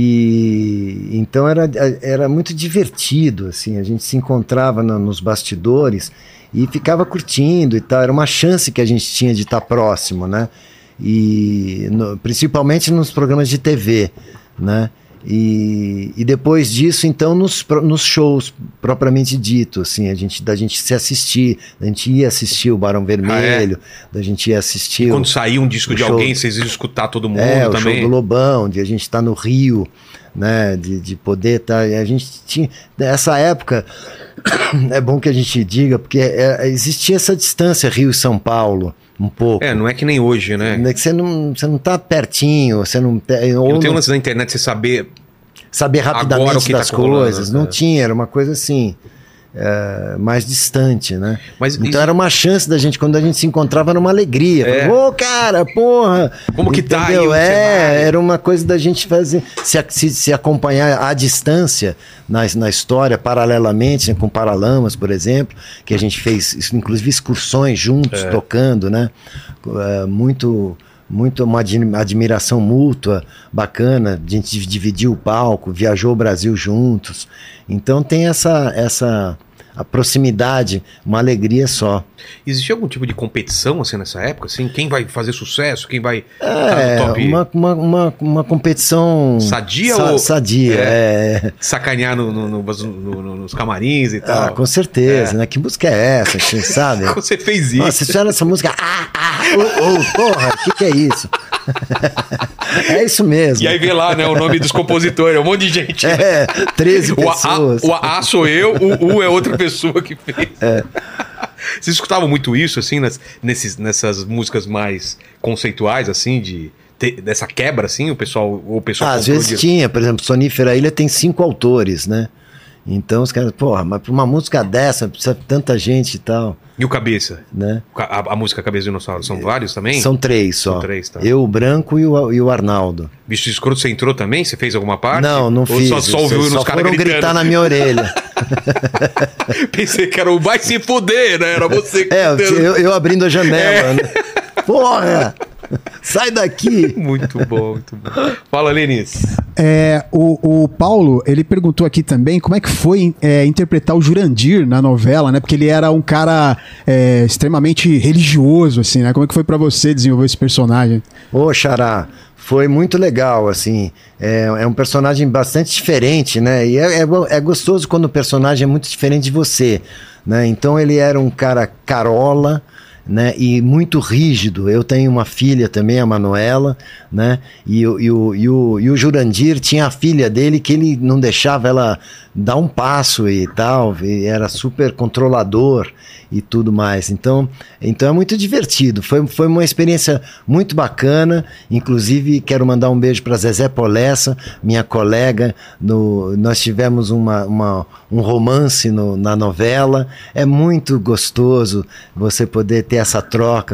E então era muito divertido, assim, a gente se encontrava nos bastidores e ficava curtindo e tal, era uma chance que a gente tinha de estar próximo, né? E principalmente nos programas de TV, né? E depois disso, então, nos shows propriamente dito, assim, da gente se assistir, a gente ia assistir o Barão Vermelho, da gente ia assistir. E quando saía um disco de alguém, vocês iam escutar todo mundo o também? show do Lobão, de a gente estar no Rio, né? De poder estar. A gente tinha. Nessa época, é bom que a gente diga, porque existia essa distância Rio e São Paulo. Um pouco. Não é que nem hoje, né? Você não tá pertinho, você não... Não tem um lance da internet, você saber rapidamente das coisas. Rolando, não tinha, era uma coisa assim, mais distante, né? Então era uma chance da gente, quando a gente se encontrava, era uma alegria. Ô, cara, porra! Como que tá aí? Era uma coisa da gente fazer, se acompanhar à distância na história, paralelamente, né, com Paralamas, por exemplo, que a gente fez, inclusive, excursões juntos, tocando, né? Muito uma admiração mútua, bacana, a gente dividiu o palco, viajou o Brasil juntos. Então tem a proximidade, uma alegria só. Existia algum tipo de competição assim nessa época? Assim, quem vai fazer sucesso? Quem vai estar no top? Uma competição sadia sadia. Sacanear nos camarins e tal. Com certeza, né? Que música é essa, você sabe? Você fez isso. Nossa, você olha essa música, porra, o que é isso? É isso mesmo. E aí vê lá, né, o nome dos compositores, um monte de gente. 13 pessoas. O A sou eu, o é outra pessoa que fez. Vocês escutavam muito isso, assim, nessas músicas mais conceituais, assim, dessa quebra, assim, o pessoal às vezes tinha, por exemplo, Sonífera Ilha tem 5 autores, né? Então os caras, porra, mas pra uma música dessa precisa de tanta gente e tal. E o Cabeça? Né? A música Cabeça de Dinossauro, são vários também? São 3 só. São 3, tá. Eu, o Branco e o Arnaldo. Bicho de Escroto, você entrou também? Você fez alguma parte? Não fiz. Ou só ouviu nos caras gritando? Gritar na minha orelha. Pensei que era o vai se fuder, né? Era você que eu abrindo a janela, né? Porra! Sai daqui! Muito bom, muito bom. Fala, Lenis. O Paulo, ele perguntou aqui também como é que foi interpretar o Jurandir na novela, né? Porque ele era um cara extremamente religioso, assim, né? Como é que foi pra você desenvolver esse personagem? Ô, Xará, foi muito legal, assim. É um personagem bastante diferente, né? E é gostoso quando o personagem é muito diferente de você, né? Então ele era um cara carola, né, e muito rígido. Eu tenho uma filha também, a Manuela, né, e o Jurandir tinha a filha dele que ele não deixava ela dar um passo e tal, e era super controlador e tudo mais. Então é muito divertido. Foi uma experiência muito bacana. Inclusive quero mandar um beijo para Zezé Polessa, minha colega. Nós tivemos um romance na novela. É muito gostoso você poder ter essa troca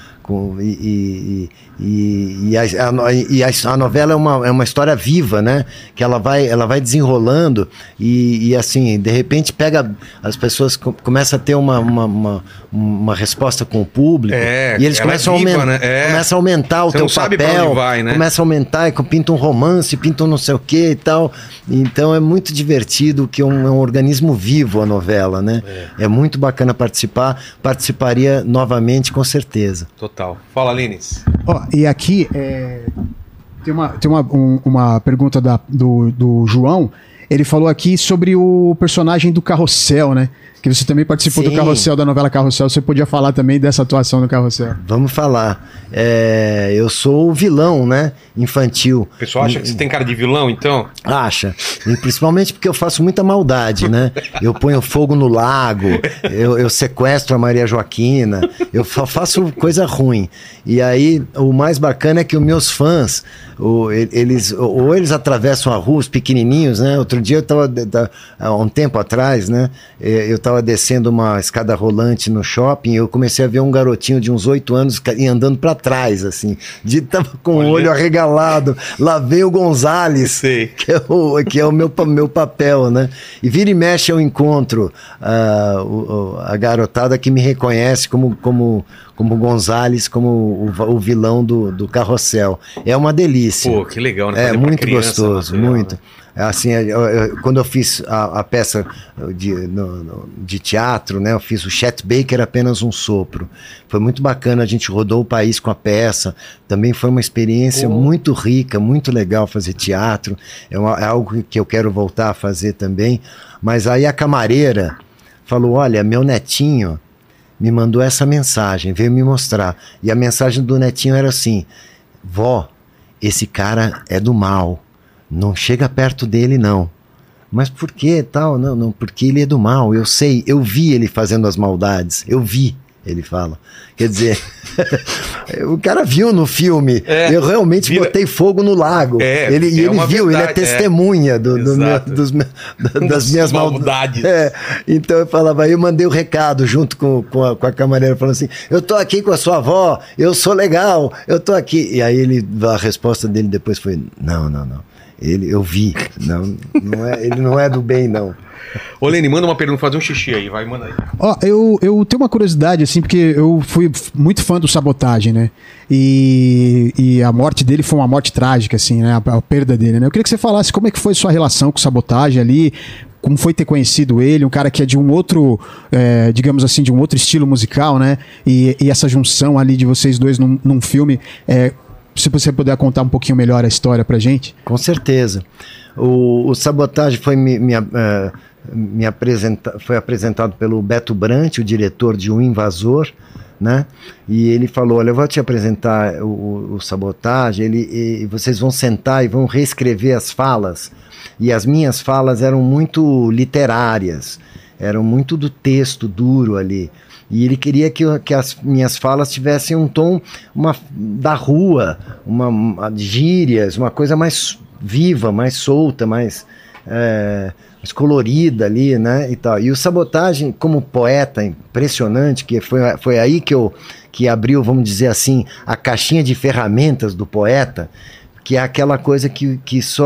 a novela é uma história viva, né? Que ela vai desenrolando e assim, de repente pega as pessoas, começa a ter uma resposta com o público e eles começam a aumentar o teu papel, né? Começa a aumentar e pinta um romance, pinta um não sei o que e tal. Então é muito divertido, que é um organismo vivo a novela, né? É muito bacana participaria novamente, com certeza. Total. Fala, Lines. E aqui tem uma pergunta do João. Ele falou aqui sobre o personagem do Carrossel, né? Que você também participou do Carrossel, da novela Carrossel. Você podia falar também dessa atuação do Carrossel? Vamos falar. Eu sou o vilão, né? Infantil. O pessoal acha que você tem cara de vilão, então? Acha. E principalmente porque eu faço muita maldade, né? Eu ponho fogo no lago, eu sequestro a Maria Joaquina, eu faço coisa ruim. E aí, o mais bacana é que os meus fãs, eles atravessam a rua, os pequenininhos, né? Outro dia há um tempo atrás, né? Eu estava descendo uma escada rolante no shopping e eu comecei a ver um garotinho de uns 8 anos andando para trás, assim. Tava com o olho arregalado. Lá vem o Gonzales, que é o meu papel, né? E vira e mexe eu encontro a garotada que me reconhece como Gonzales, como o vilão do Carrossel. É uma delícia. Pô, que legal, né? É muito gostoso, muito. Né? Assim, quando eu fiz a peça de teatro, né, eu fiz o Chet Baker, Apenas um Sopro. Foi muito bacana, a gente rodou o país com a peça. Também foi uma experiência muito rica, muito legal fazer teatro. É algo que eu quero voltar a fazer também. Mas aí a camareira falou, olha, meu netinho me mandou essa mensagem, veio me mostrar. E a mensagem do netinho era assim, vó, esse cara é do mal, não chega perto dele não. Mas por que tal? Não, porque ele é do mal, eu sei, eu vi ele fazendo as maldades, eu vi, ele fala. Quer dizer, o cara viu no filme, eu realmente botei fogo no lago. Ele viu, verdade, ele é testemunha das minhas maldades. Então eu falava, eu mandei o recado junto com a camareira, falando assim, eu tô aqui com a sua avó, eu sou legal, eu tô aqui. E aí a resposta dele depois foi, não. Eu vi, ele não é do bem, não. Ô, Lene, manda uma pergunta, fazer um xixi aí, vai, manda aí. Ó, eu tenho uma curiosidade, assim, porque eu fui muito fã do Sabotagem, né? E a morte dele foi uma morte trágica, assim, né? A perda dele, né? Eu queria que você falasse como é que foi sua relação com o Sabotagem ali, como foi ter conhecido ele, um cara que é de um outro, digamos assim, de um outro estilo musical, né? E essa junção ali de vocês dois num filme, se você puder contar um pouquinho melhor a história pra gente. Com certeza. O Sabotagem foi foi apresentado pelo Beto Brant, o diretor de O Invasor, né? E ele falou, olha, eu vou te apresentar o Sabotagem, e vocês vão sentar e vão reescrever as falas. E as minhas falas eram muito literárias, eram muito do texto duro ali. E ele queria que as minhas falas tivessem um tom da rua, uma gírias, uma coisa mais viva, mais solta, mais colorida ali, né, e tal. E o Sabotagem, como poeta impressionante, que foi aí que abriu, vamos dizer assim, a caixinha de ferramentas do poeta, que é aquela coisa que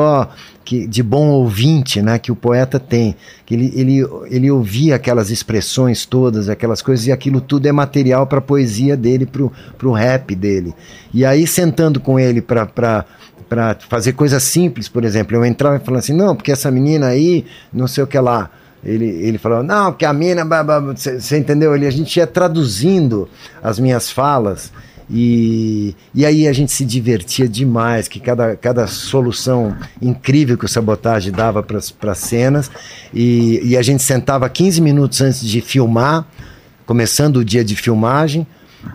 de bom ouvinte, né, que o poeta tem, que ele ouvia aquelas expressões todas, aquelas coisas, e aquilo tudo é material para a poesia dele, pro rap dele. E aí, sentando com ele para fazer coisas simples, por exemplo, eu entrava e falava assim, não, porque essa menina aí, não sei o que lá, ele falou, não, porque a mina, você entendeu? A gente ia traduzindo as minhas falas, e aí a gente se divertia demais, que cada solução incrível que o Sabotagem dava para as cenas, e a gente sentava 15 minutos antes de filmar, começando o dia de filmagem,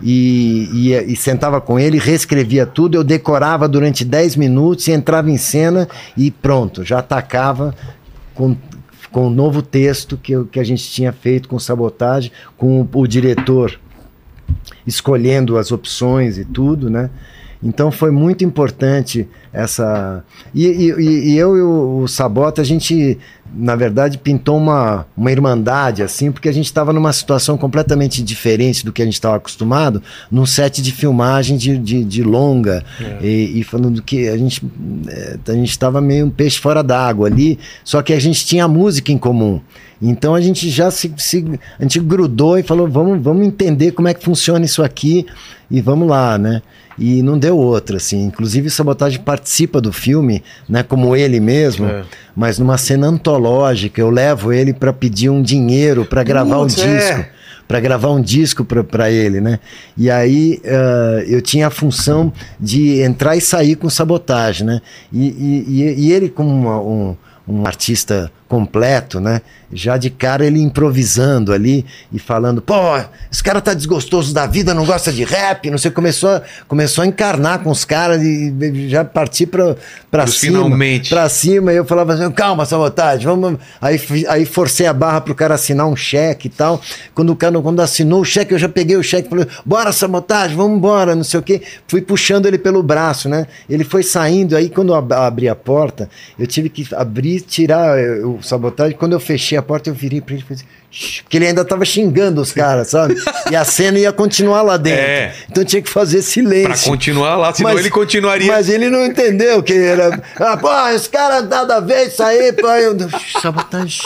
e sentava com ele, reescrevia tudo, eu decorava durante 10 minutos, e entrava em cena e pronto, já atacava com um novo texto que a gente tinha feito com Sabotagem, com o diretor escolhendo as opções e tudo, né? Então foi muito importante essa... E eu e o Sabota, a gente, na verdade, pintou uma irmandade, assim, porque a gente estava numa situação completamente diferente do que a gente estava acostumado, num set de filmagem de longa, e falando que a gente estava meio um peixe fora d'água ali, só que a gente tinha música em comum. Então a gente já a gente grudou e falou, vamos entender como é que funciona isso aqui e vamos lá, né? E não deu outra, assim. Inclusive o Sabotagem participa do filme, né, como ele mesmo, mas numa cena antológica. Eu levo ele para pedir um dinheiro para gravar o disco. Para gravar um disco para ele, né? E aí eu tinha a função de entrar e sair com Sabotagem, né? E ele, como um artista completo, né? Já de cara ele improvisando ali e falando, pô, esse cara tá desgostoso da vida, não gosta de rap, não sei, começou a encarnar com os caras e já partir pra cima. Finalmente. Pra cima, e eu falava assim, calma, Sabotagem, vamos... Aí forcei a barra pro cara assinar um cheque e tal. Quando assinou o cheque, eu já peguei o cheque e falei, bora, Sabotagem, vamos embora, não sei o quê. Fui puxando ele pelo braço, né? Ele foi saindo, aí quando eu abri a porta, eu tive que tirar o Sabotagem. Quando eu fechei a porta, eu virei pra ele e falei assim, porque ele ainda tava xingando os caras, sabe? E a cena ia continuar lá dentro. Então tinha que fazer silêncio. Pra continuar lá, senão ele continuaria. Mas ele não entendeu que era... pô, esse cara nada a ver isso aí, pô. Sabotagem...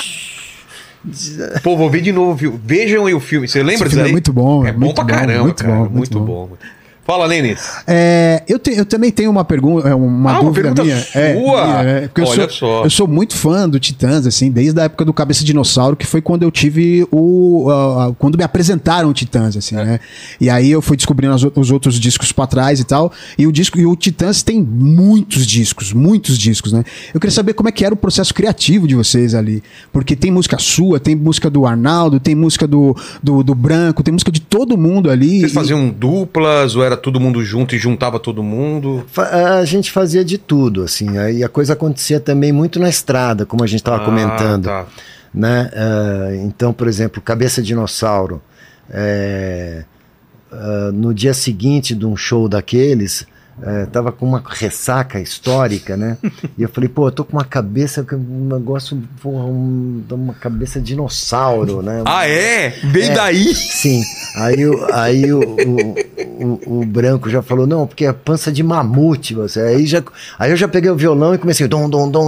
Pô, vou ver de novo, viu? Vejam aí o filme. Você lembra disso aí? É muito bom. É bom pra caramba, muito cara. Bom, muito bom. Fala, Lênis. Eu também tenho uma pergunta, uma dúvida pergunta minha. Sua? Porque Olha só. Eu sou muito fã do Titãs, assim, desde a época do Cabeça Dinossauro, que foi quando eu tive quando me apresentaram o Titãs, assim, né? E aí eu fui descobrindo os outros discos pra trás e tal. E o Titãs tem muitos discos, né? Eu queria saber como é que era o processo criativo de vocês ali. Porque tem música sua, tem música do Arnaldo, tem música do Branco, tem música de todo mundo ali. Vocês faziam duplas ou era todo mundo junto e juntava todo mundo? A gente fazia de tudo, assim. Aí a coisa acontecia também muito na estrada, como a gente estava comentando. Tá. Né? Então, por exemplo, Cabeça Dinossauro. No dia seguinte de um show daqueles, tava com uma ressaca histórica, né? E eu falei, pô, eu tô com uma cabeça, um negócio, uma cabeça dinossauro, né? Ah, é? Bem daí? Sim. Aí o Branco já falou, não, porque é pança de mamute, você. Aí eu já peguei o violão e comecei, dom.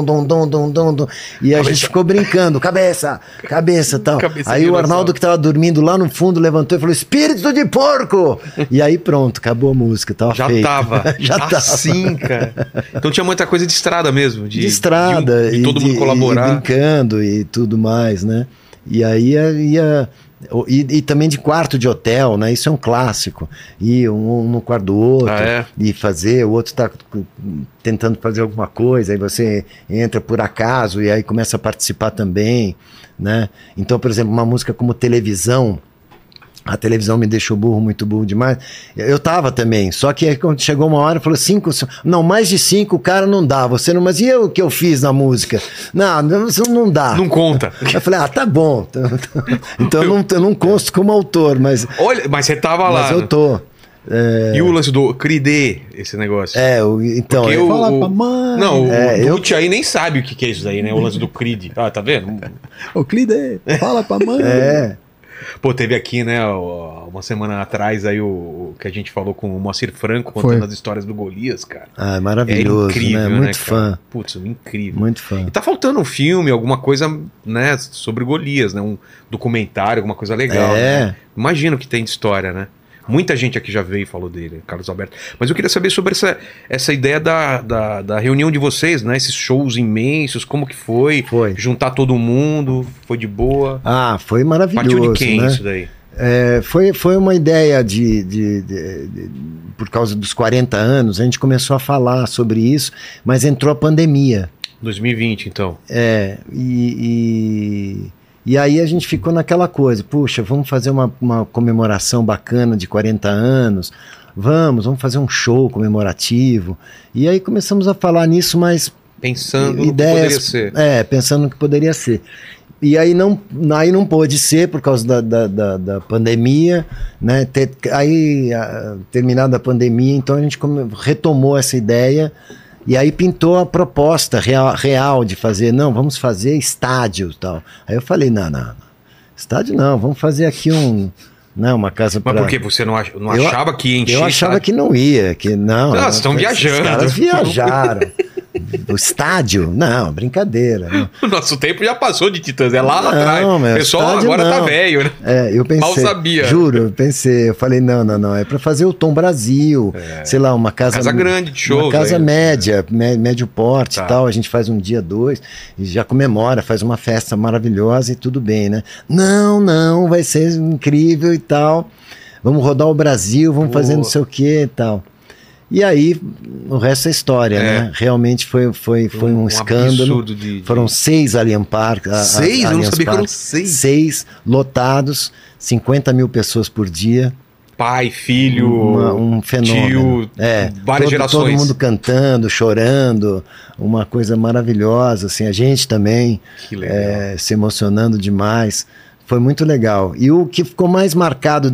E a gente ficou brincando, cabeça, tal. Cabeça Aí o Arnaldo, que tava dormindo lá no fundo, levantou e falou, espírito de porco! E aí pronto, acabou a música, tava Já feito. tava. Já tava. Assim, cara. Então tinha muita coisa de estrada mesmo. De estrada. De todo mundo colaborar. E brincando e tudo mais, né? E aí ia... E também de quarto de hotel, né? Isso é um clássico. Ir um no quarto do outro e fazer, o outro está tentando fazer alguma coisa, aí você entra por acaso e aí começa a participar também, né? Então, por exemplo, uma música como Televisão, a televisão me deixou muito burro demais. Eu tava também, só que aí quando chegou uma hora, falou 5, não, mais de 5 o cara não dá, você não, mas e eu o que eu fiz na música? Não dá. Não conta. Eu falei, tá bom. Então eu não consto como autor, mas... Olha, mas você tava lá. Mas eu tô. E o lance do Cridê, esse negócio? Então... Fala pra mãe. Não, o Dutch aí nem sabe o que é isso aí, né? O lance do Crid. Ah, tá vendo? Ô, Cridê, fala pra mãe. Pô, teve aqui, né, uma semana atrás aí o que a gente falou com o Moacir Franco contando as histórias do Golias, cara. Ah, maravilhoso, incrível, né? Muito fã. Putz, incrível. Muito fã. E tá faltando um filme, alguma coisa, né, sobre o Golias, né? Um documentário, alguma coisa legal. Né? Imagino que tem de história, né? Muita gente aqui já veio e falou dele, Carlos Alberto. Mas eu queria saber sobre essa ideia da reunião de vocês, né? Esses shows imensos, como que foi? Foi. Juntar todo mundo, foi de boa? Ah, foi maravilhoso. Partiu de quem, né? isso daí? Foi uma ideia por causa dos 40 anos, a gente começou a falar sobre isso, mas entrou a pandemia. 2020, então. E aí a gente ficou naquela coisa, puxa, vamos fazer uma comemoração bacana de 40 anos, vamos fazer um show comemorativo. E aí começamos a falar nisso, mas... Pensando ideias, no que poderia ser. Pensando no que poderia ser. E aí não pôde ser por causa da pandemia, né? Terminada a pandemia, então a gente retomou essa ideia. E aí pintou a proposta real de fazer, vamos fazer estádio e tal. Aí eu falei, não, estádio não, vamos fazer aqui uma casa para... Mas por quê? Você não achava que ia encher? Eu achava que não ia, que não. Vocês estão viajando. Os caras viajaram. O estádio? Não, brincadeira. Não. O nosso tempo já passou de Titãs, é lá atrás. O pessoal agora tá velho, né? Eu pensei, mal sabia. Juro, eu falei, não, é pra fazer o Tom Brasil, sei lá, uma casa grande de shows. Uma casa média, médio porte e tal, a gente faz um dia, 2, e já comemora, faz uma festa maravilhosa e tudo bem, né? Não, vai ser incrível e tal, vamos rodar o Brasil, vamos fazer não sei o que e tal. E aí, o resto é história, né? Realmente foi um escândalo. Foram 6 Allianz Parque. 6? Eu não sabia que eram 6. 6 lotados, 50 mil pessoas por dia. Pai, filho, um fenômeno. Tio, várias gerações. Todo mundo cantando, chorando, uma coisa maravilhosa, assim, a gente também se emocionando demais. Foi muito legal. E o que ficou mais marcado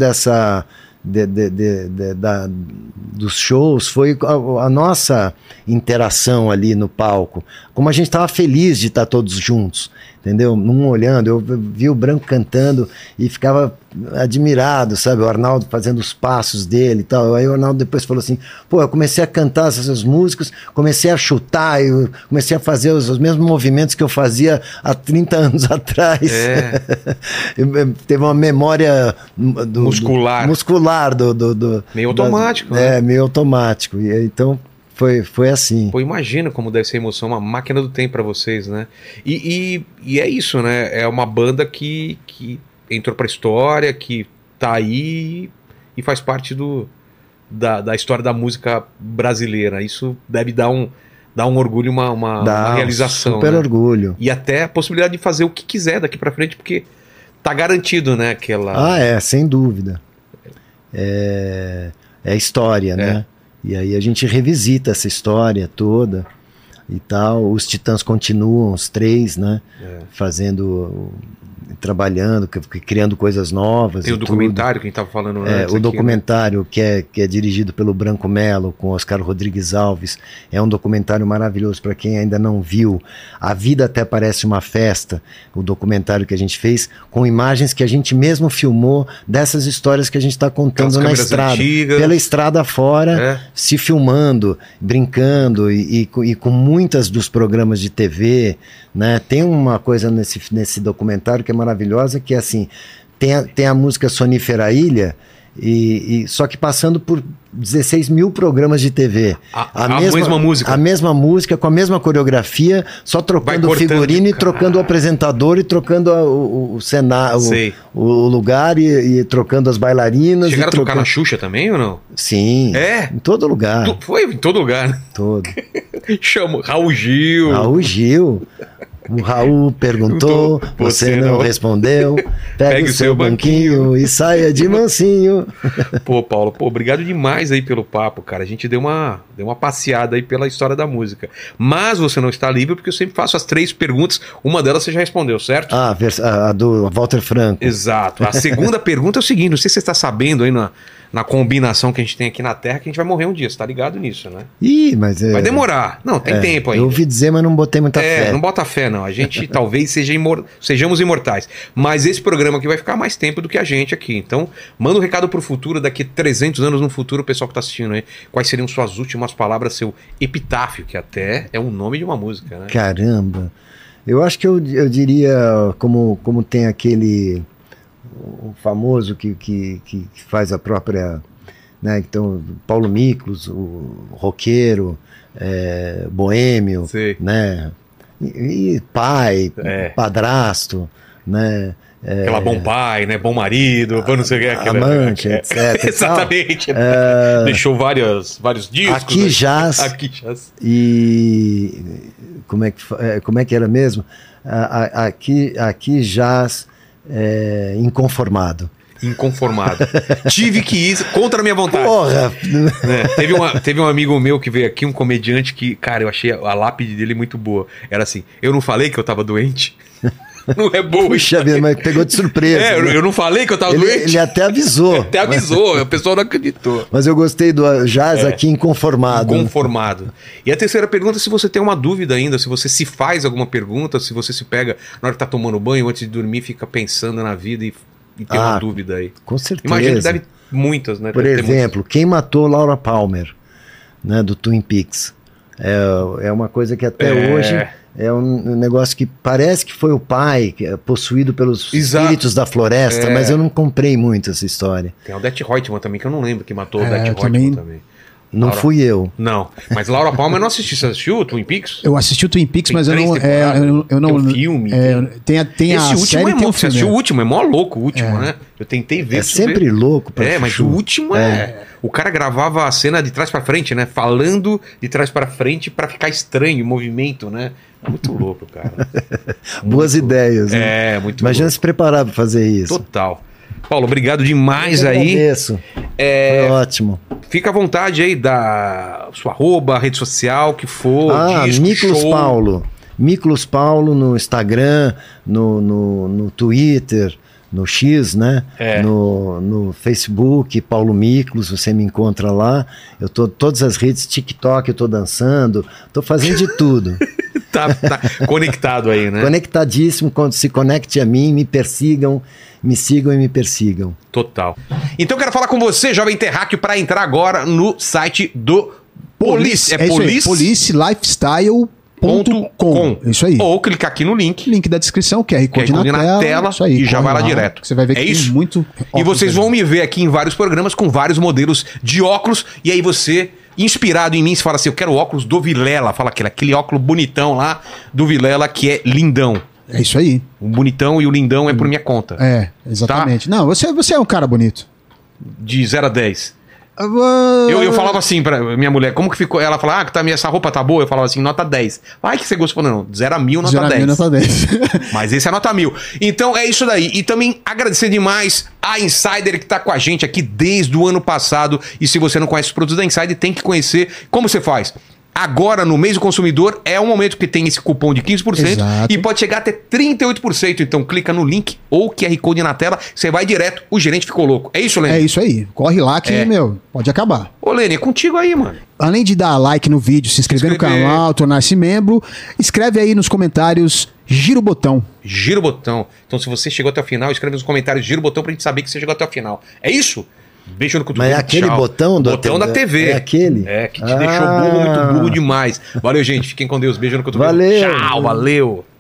dos shows foi a nossa interação ali no palco, como a gente estava feliz de estar todos juntos. entendeu? Um olhando, eu vi o Branco cantando e ficava admirado, sabe? O Arnaldo fazendo os passos dele e tal. Aí o Arnaldo depois falou assim, pô, eu comecei a cantar essas músicas, comecei a chutar, eu comecei a fazer os mesmos movimentos que eu fazia há 30 anos atrás. Teve uma memória muscular do meio automático, né? Meio automático. E então foi assim. Pô, imagina como deve ser a emoção, uma máquina do tempo pra vocês, né? E é isso, né? É uma banda que entrou pra história, que tá aí e faz parte da história da música brasileira. Isso deve dar um orgulho, uma realização. Super, né? Orgulho. E até a possibilidade de fazer o que quiser daqui pra frente, porque tá garantido, né? Sem dúvida. É história, né? E aí a gente revisita essa história toda e tal. Os Titãs continuam, os 3, né? Trabalhando, criando coisas novas. Tem o documentário que a gente estava falando antes. O documentário, né? que é dirigido pelo Branco Melo, com Oscar Rodrigues Alves. É um documentário maravilhoso para quem ainda não viu. A Vida Até Parece Uma Festa, o documentário que a gente fez, com imagens que a gente mesmo filmou dessas histórias que a gente está contando na estrada. Antigas. Pela estrada fora, se filmando, brincando e com muitas dos programas de TV, né? Tem uma coisa nesse documentário que é maravilhosa, que é assim, tem a música Sonífera Ilha, só que passando por 16 mil programas de TV. A mesma música. A mesma música, com a mesma coreografia, só trocando o figurino e trocando o apresentador e trocando o cenário, o lugar e trocando as bailarinas. Chegaram a tocar na Xuxa também ou não? Sim. Em todo lugar. Foi em todo lugar, né? Todo. Chamo Raul Gil. Raul Gil. O Raul perguntou, você não respondeu. Pegue o seu banquinho e saia de mansinho. Pô, Paulo, obrigado demais aí pelo papo, cara. A gente deu uma passeada aí pela história da música. Mas você não está livre porque eu sempre faço as 3 perguntas. Uma delas você já respondeu, certo? A do Walter Franco. Exato. A segunda pergunta é o seguinte, não sei se você está sabendo aí na combinação que a gente tem aqui na Terra, que a gente vai morrer um dia, você tá ligado nisso, né? Mas vai demorar. Não, tem tempo ainda. Eu ouvi dizer, mas não botei muita fé. Não bota fé, não. A gente talvez sejamos imortais. Mas esse programa aqui vai ficar mais tempo do que a gente aqui. Então, manda um recado pro futuro, daqui 300 anos no futuro, o pessoal que tá assistindo aí. Quais seriam suas últimas palavras, seu epitáfio, que até é um nome de uma música, né? Caramba. Eu acho que eu diria, como tem aquele... o famoso que faz a própria, né? Então, Paulo Miklos, o roqueiro, boêmio, né? E pai, padrasto, né? Aquela bom pai, né? Bom marido, não sei o que. Amante, etc. Exatamente. Deixou vários discos. Aqui jaz. E como é que era mesmo? Aqui jaz. Inconformado. Tive que ir contra a minha vontade. Porra! Teve um amigo meu que veio aqui, um comediante que, cara, eu achei a lápide dele muito boa. Era assim, eu não falei que eu tava doente? Não é boa. Puxa vida, mas pegou de surpresa. Né? Eu não falei que eu tava doente? Ele até avisou. O pessoal não acreditou. Mas eu gostei do jazz aqui inconformado. Inconformado. E a terceira pergunta, se você tem uma dúvida ainda, se você se faz alguma pergunta, se você se pega na hora que tá tomando banho, antes de dormir, fica pensando na vida e tem uma dúvida aí. Com certeza. Imagino que deve muitas, né? Por exemplo, quem matou Laura Palmer, né, do Twin Peaks? É uma coisa que até hoje... É um negócio que parece que foi o pai, possuído pelos espíritos da floresta, mas eu não comprei muito essa história. Tem o Det Reutemann também, que eu não lembro que matou o Det Reutemann também. Não fui eu. Não, mas Laura Palmer eu não assisti. Você assistiu o Twin Peaks? Eu assisti o Twin Peaks, mas eu não... Tem um filme. Tem esse a último série, você assistiu o último, é mó louco o último, né? Eu tentei ver. É sempre louco pra mas o último o cara gravava a cena de trás pra frente, né? Falando de trás pra frente pra ficar estranho o movimento, né? Muito louco, cara. Boas ideias, né? Muito Imagina louco. se preparar pra fazer isso. Total. Paulo, obrigado demais aí. Agradeço. Foi ótimo. Fica à vontade aí da sua arroba, rede social, que for. Miklos Paulo. Miklos Paulo no Instagram, no Twitter, no X, né? No Facebook, Paulo Miklos, você me encontra lá. Eu tô todas as redes, TikTok, eu tô dançando, tô fazendo de tudo. Tá conectado aí, né? Conectadíssimo. Quando se conecte a mim, me persigam, me sigam e me persigam. Total. Então eu quero falar com você, jovem terráqueo, para entrar agora no site do Police. policelifestyle.com. Isso aí. Ou clicar aqui no link. Link da descrição, QR Code na tela. Isso aí, e já vai lá direto. Você vai ver que isso? tem muito E vocês vão me ver aqui em vários programas com vários modelos de óculos. E aí você, inspirado em mim, você fala assim, eu quero óculos do Vilela. Fala aquele óculos bonitão lá do Vilela que é lindão. É isso aí. O bonitão e o lindão é por minha conta. É, exatamente. Tá? Não, você é um cara bonito. De 0 a 10. Eu falava assim pra minha mulher, como que ficou? Ela falava, essa roupa tá boa? Eu falava assim, nota 10. Ai, que você gostou? Não, 0 a 1000, nota 10. 0 a 1000, nota 10. Mas esse é nota 1000. Então é isso daí. E também agradecer demais a Insider que tá com a gente aqui desde o ano passado. E se você não conhece os produtos da Insider, tem que conhecer. Como você faz? Agora, no mês do consumidor, é um momento que tem esse cupom de 15%. Exato. E pode chegar até 38%. Então, clica no link ou QR Code na tela, você vai direto, o gerente ficou louco. É isso, Lene? É isso aí. Corre lá que, pode acabar. Ô, Lene, é contigo aí, mano. Além de dar like no vídeo, se inscrever no canal, tornar-se membro, escreve aí nos comentários, gira o botão. Gira o botão. Então, se você chegou até o final, escreve nos comentários, gira o botão pra gente saber que você chegou até o final. É isso? Beijo no cotovelo. Mas é aquele botão da TV. É aquele? É, que te deixou burro, muito burro demais. Valeu, gente. Fiquem com Deus. Beijo no cotovelo. Valeu. Tchau, valeu.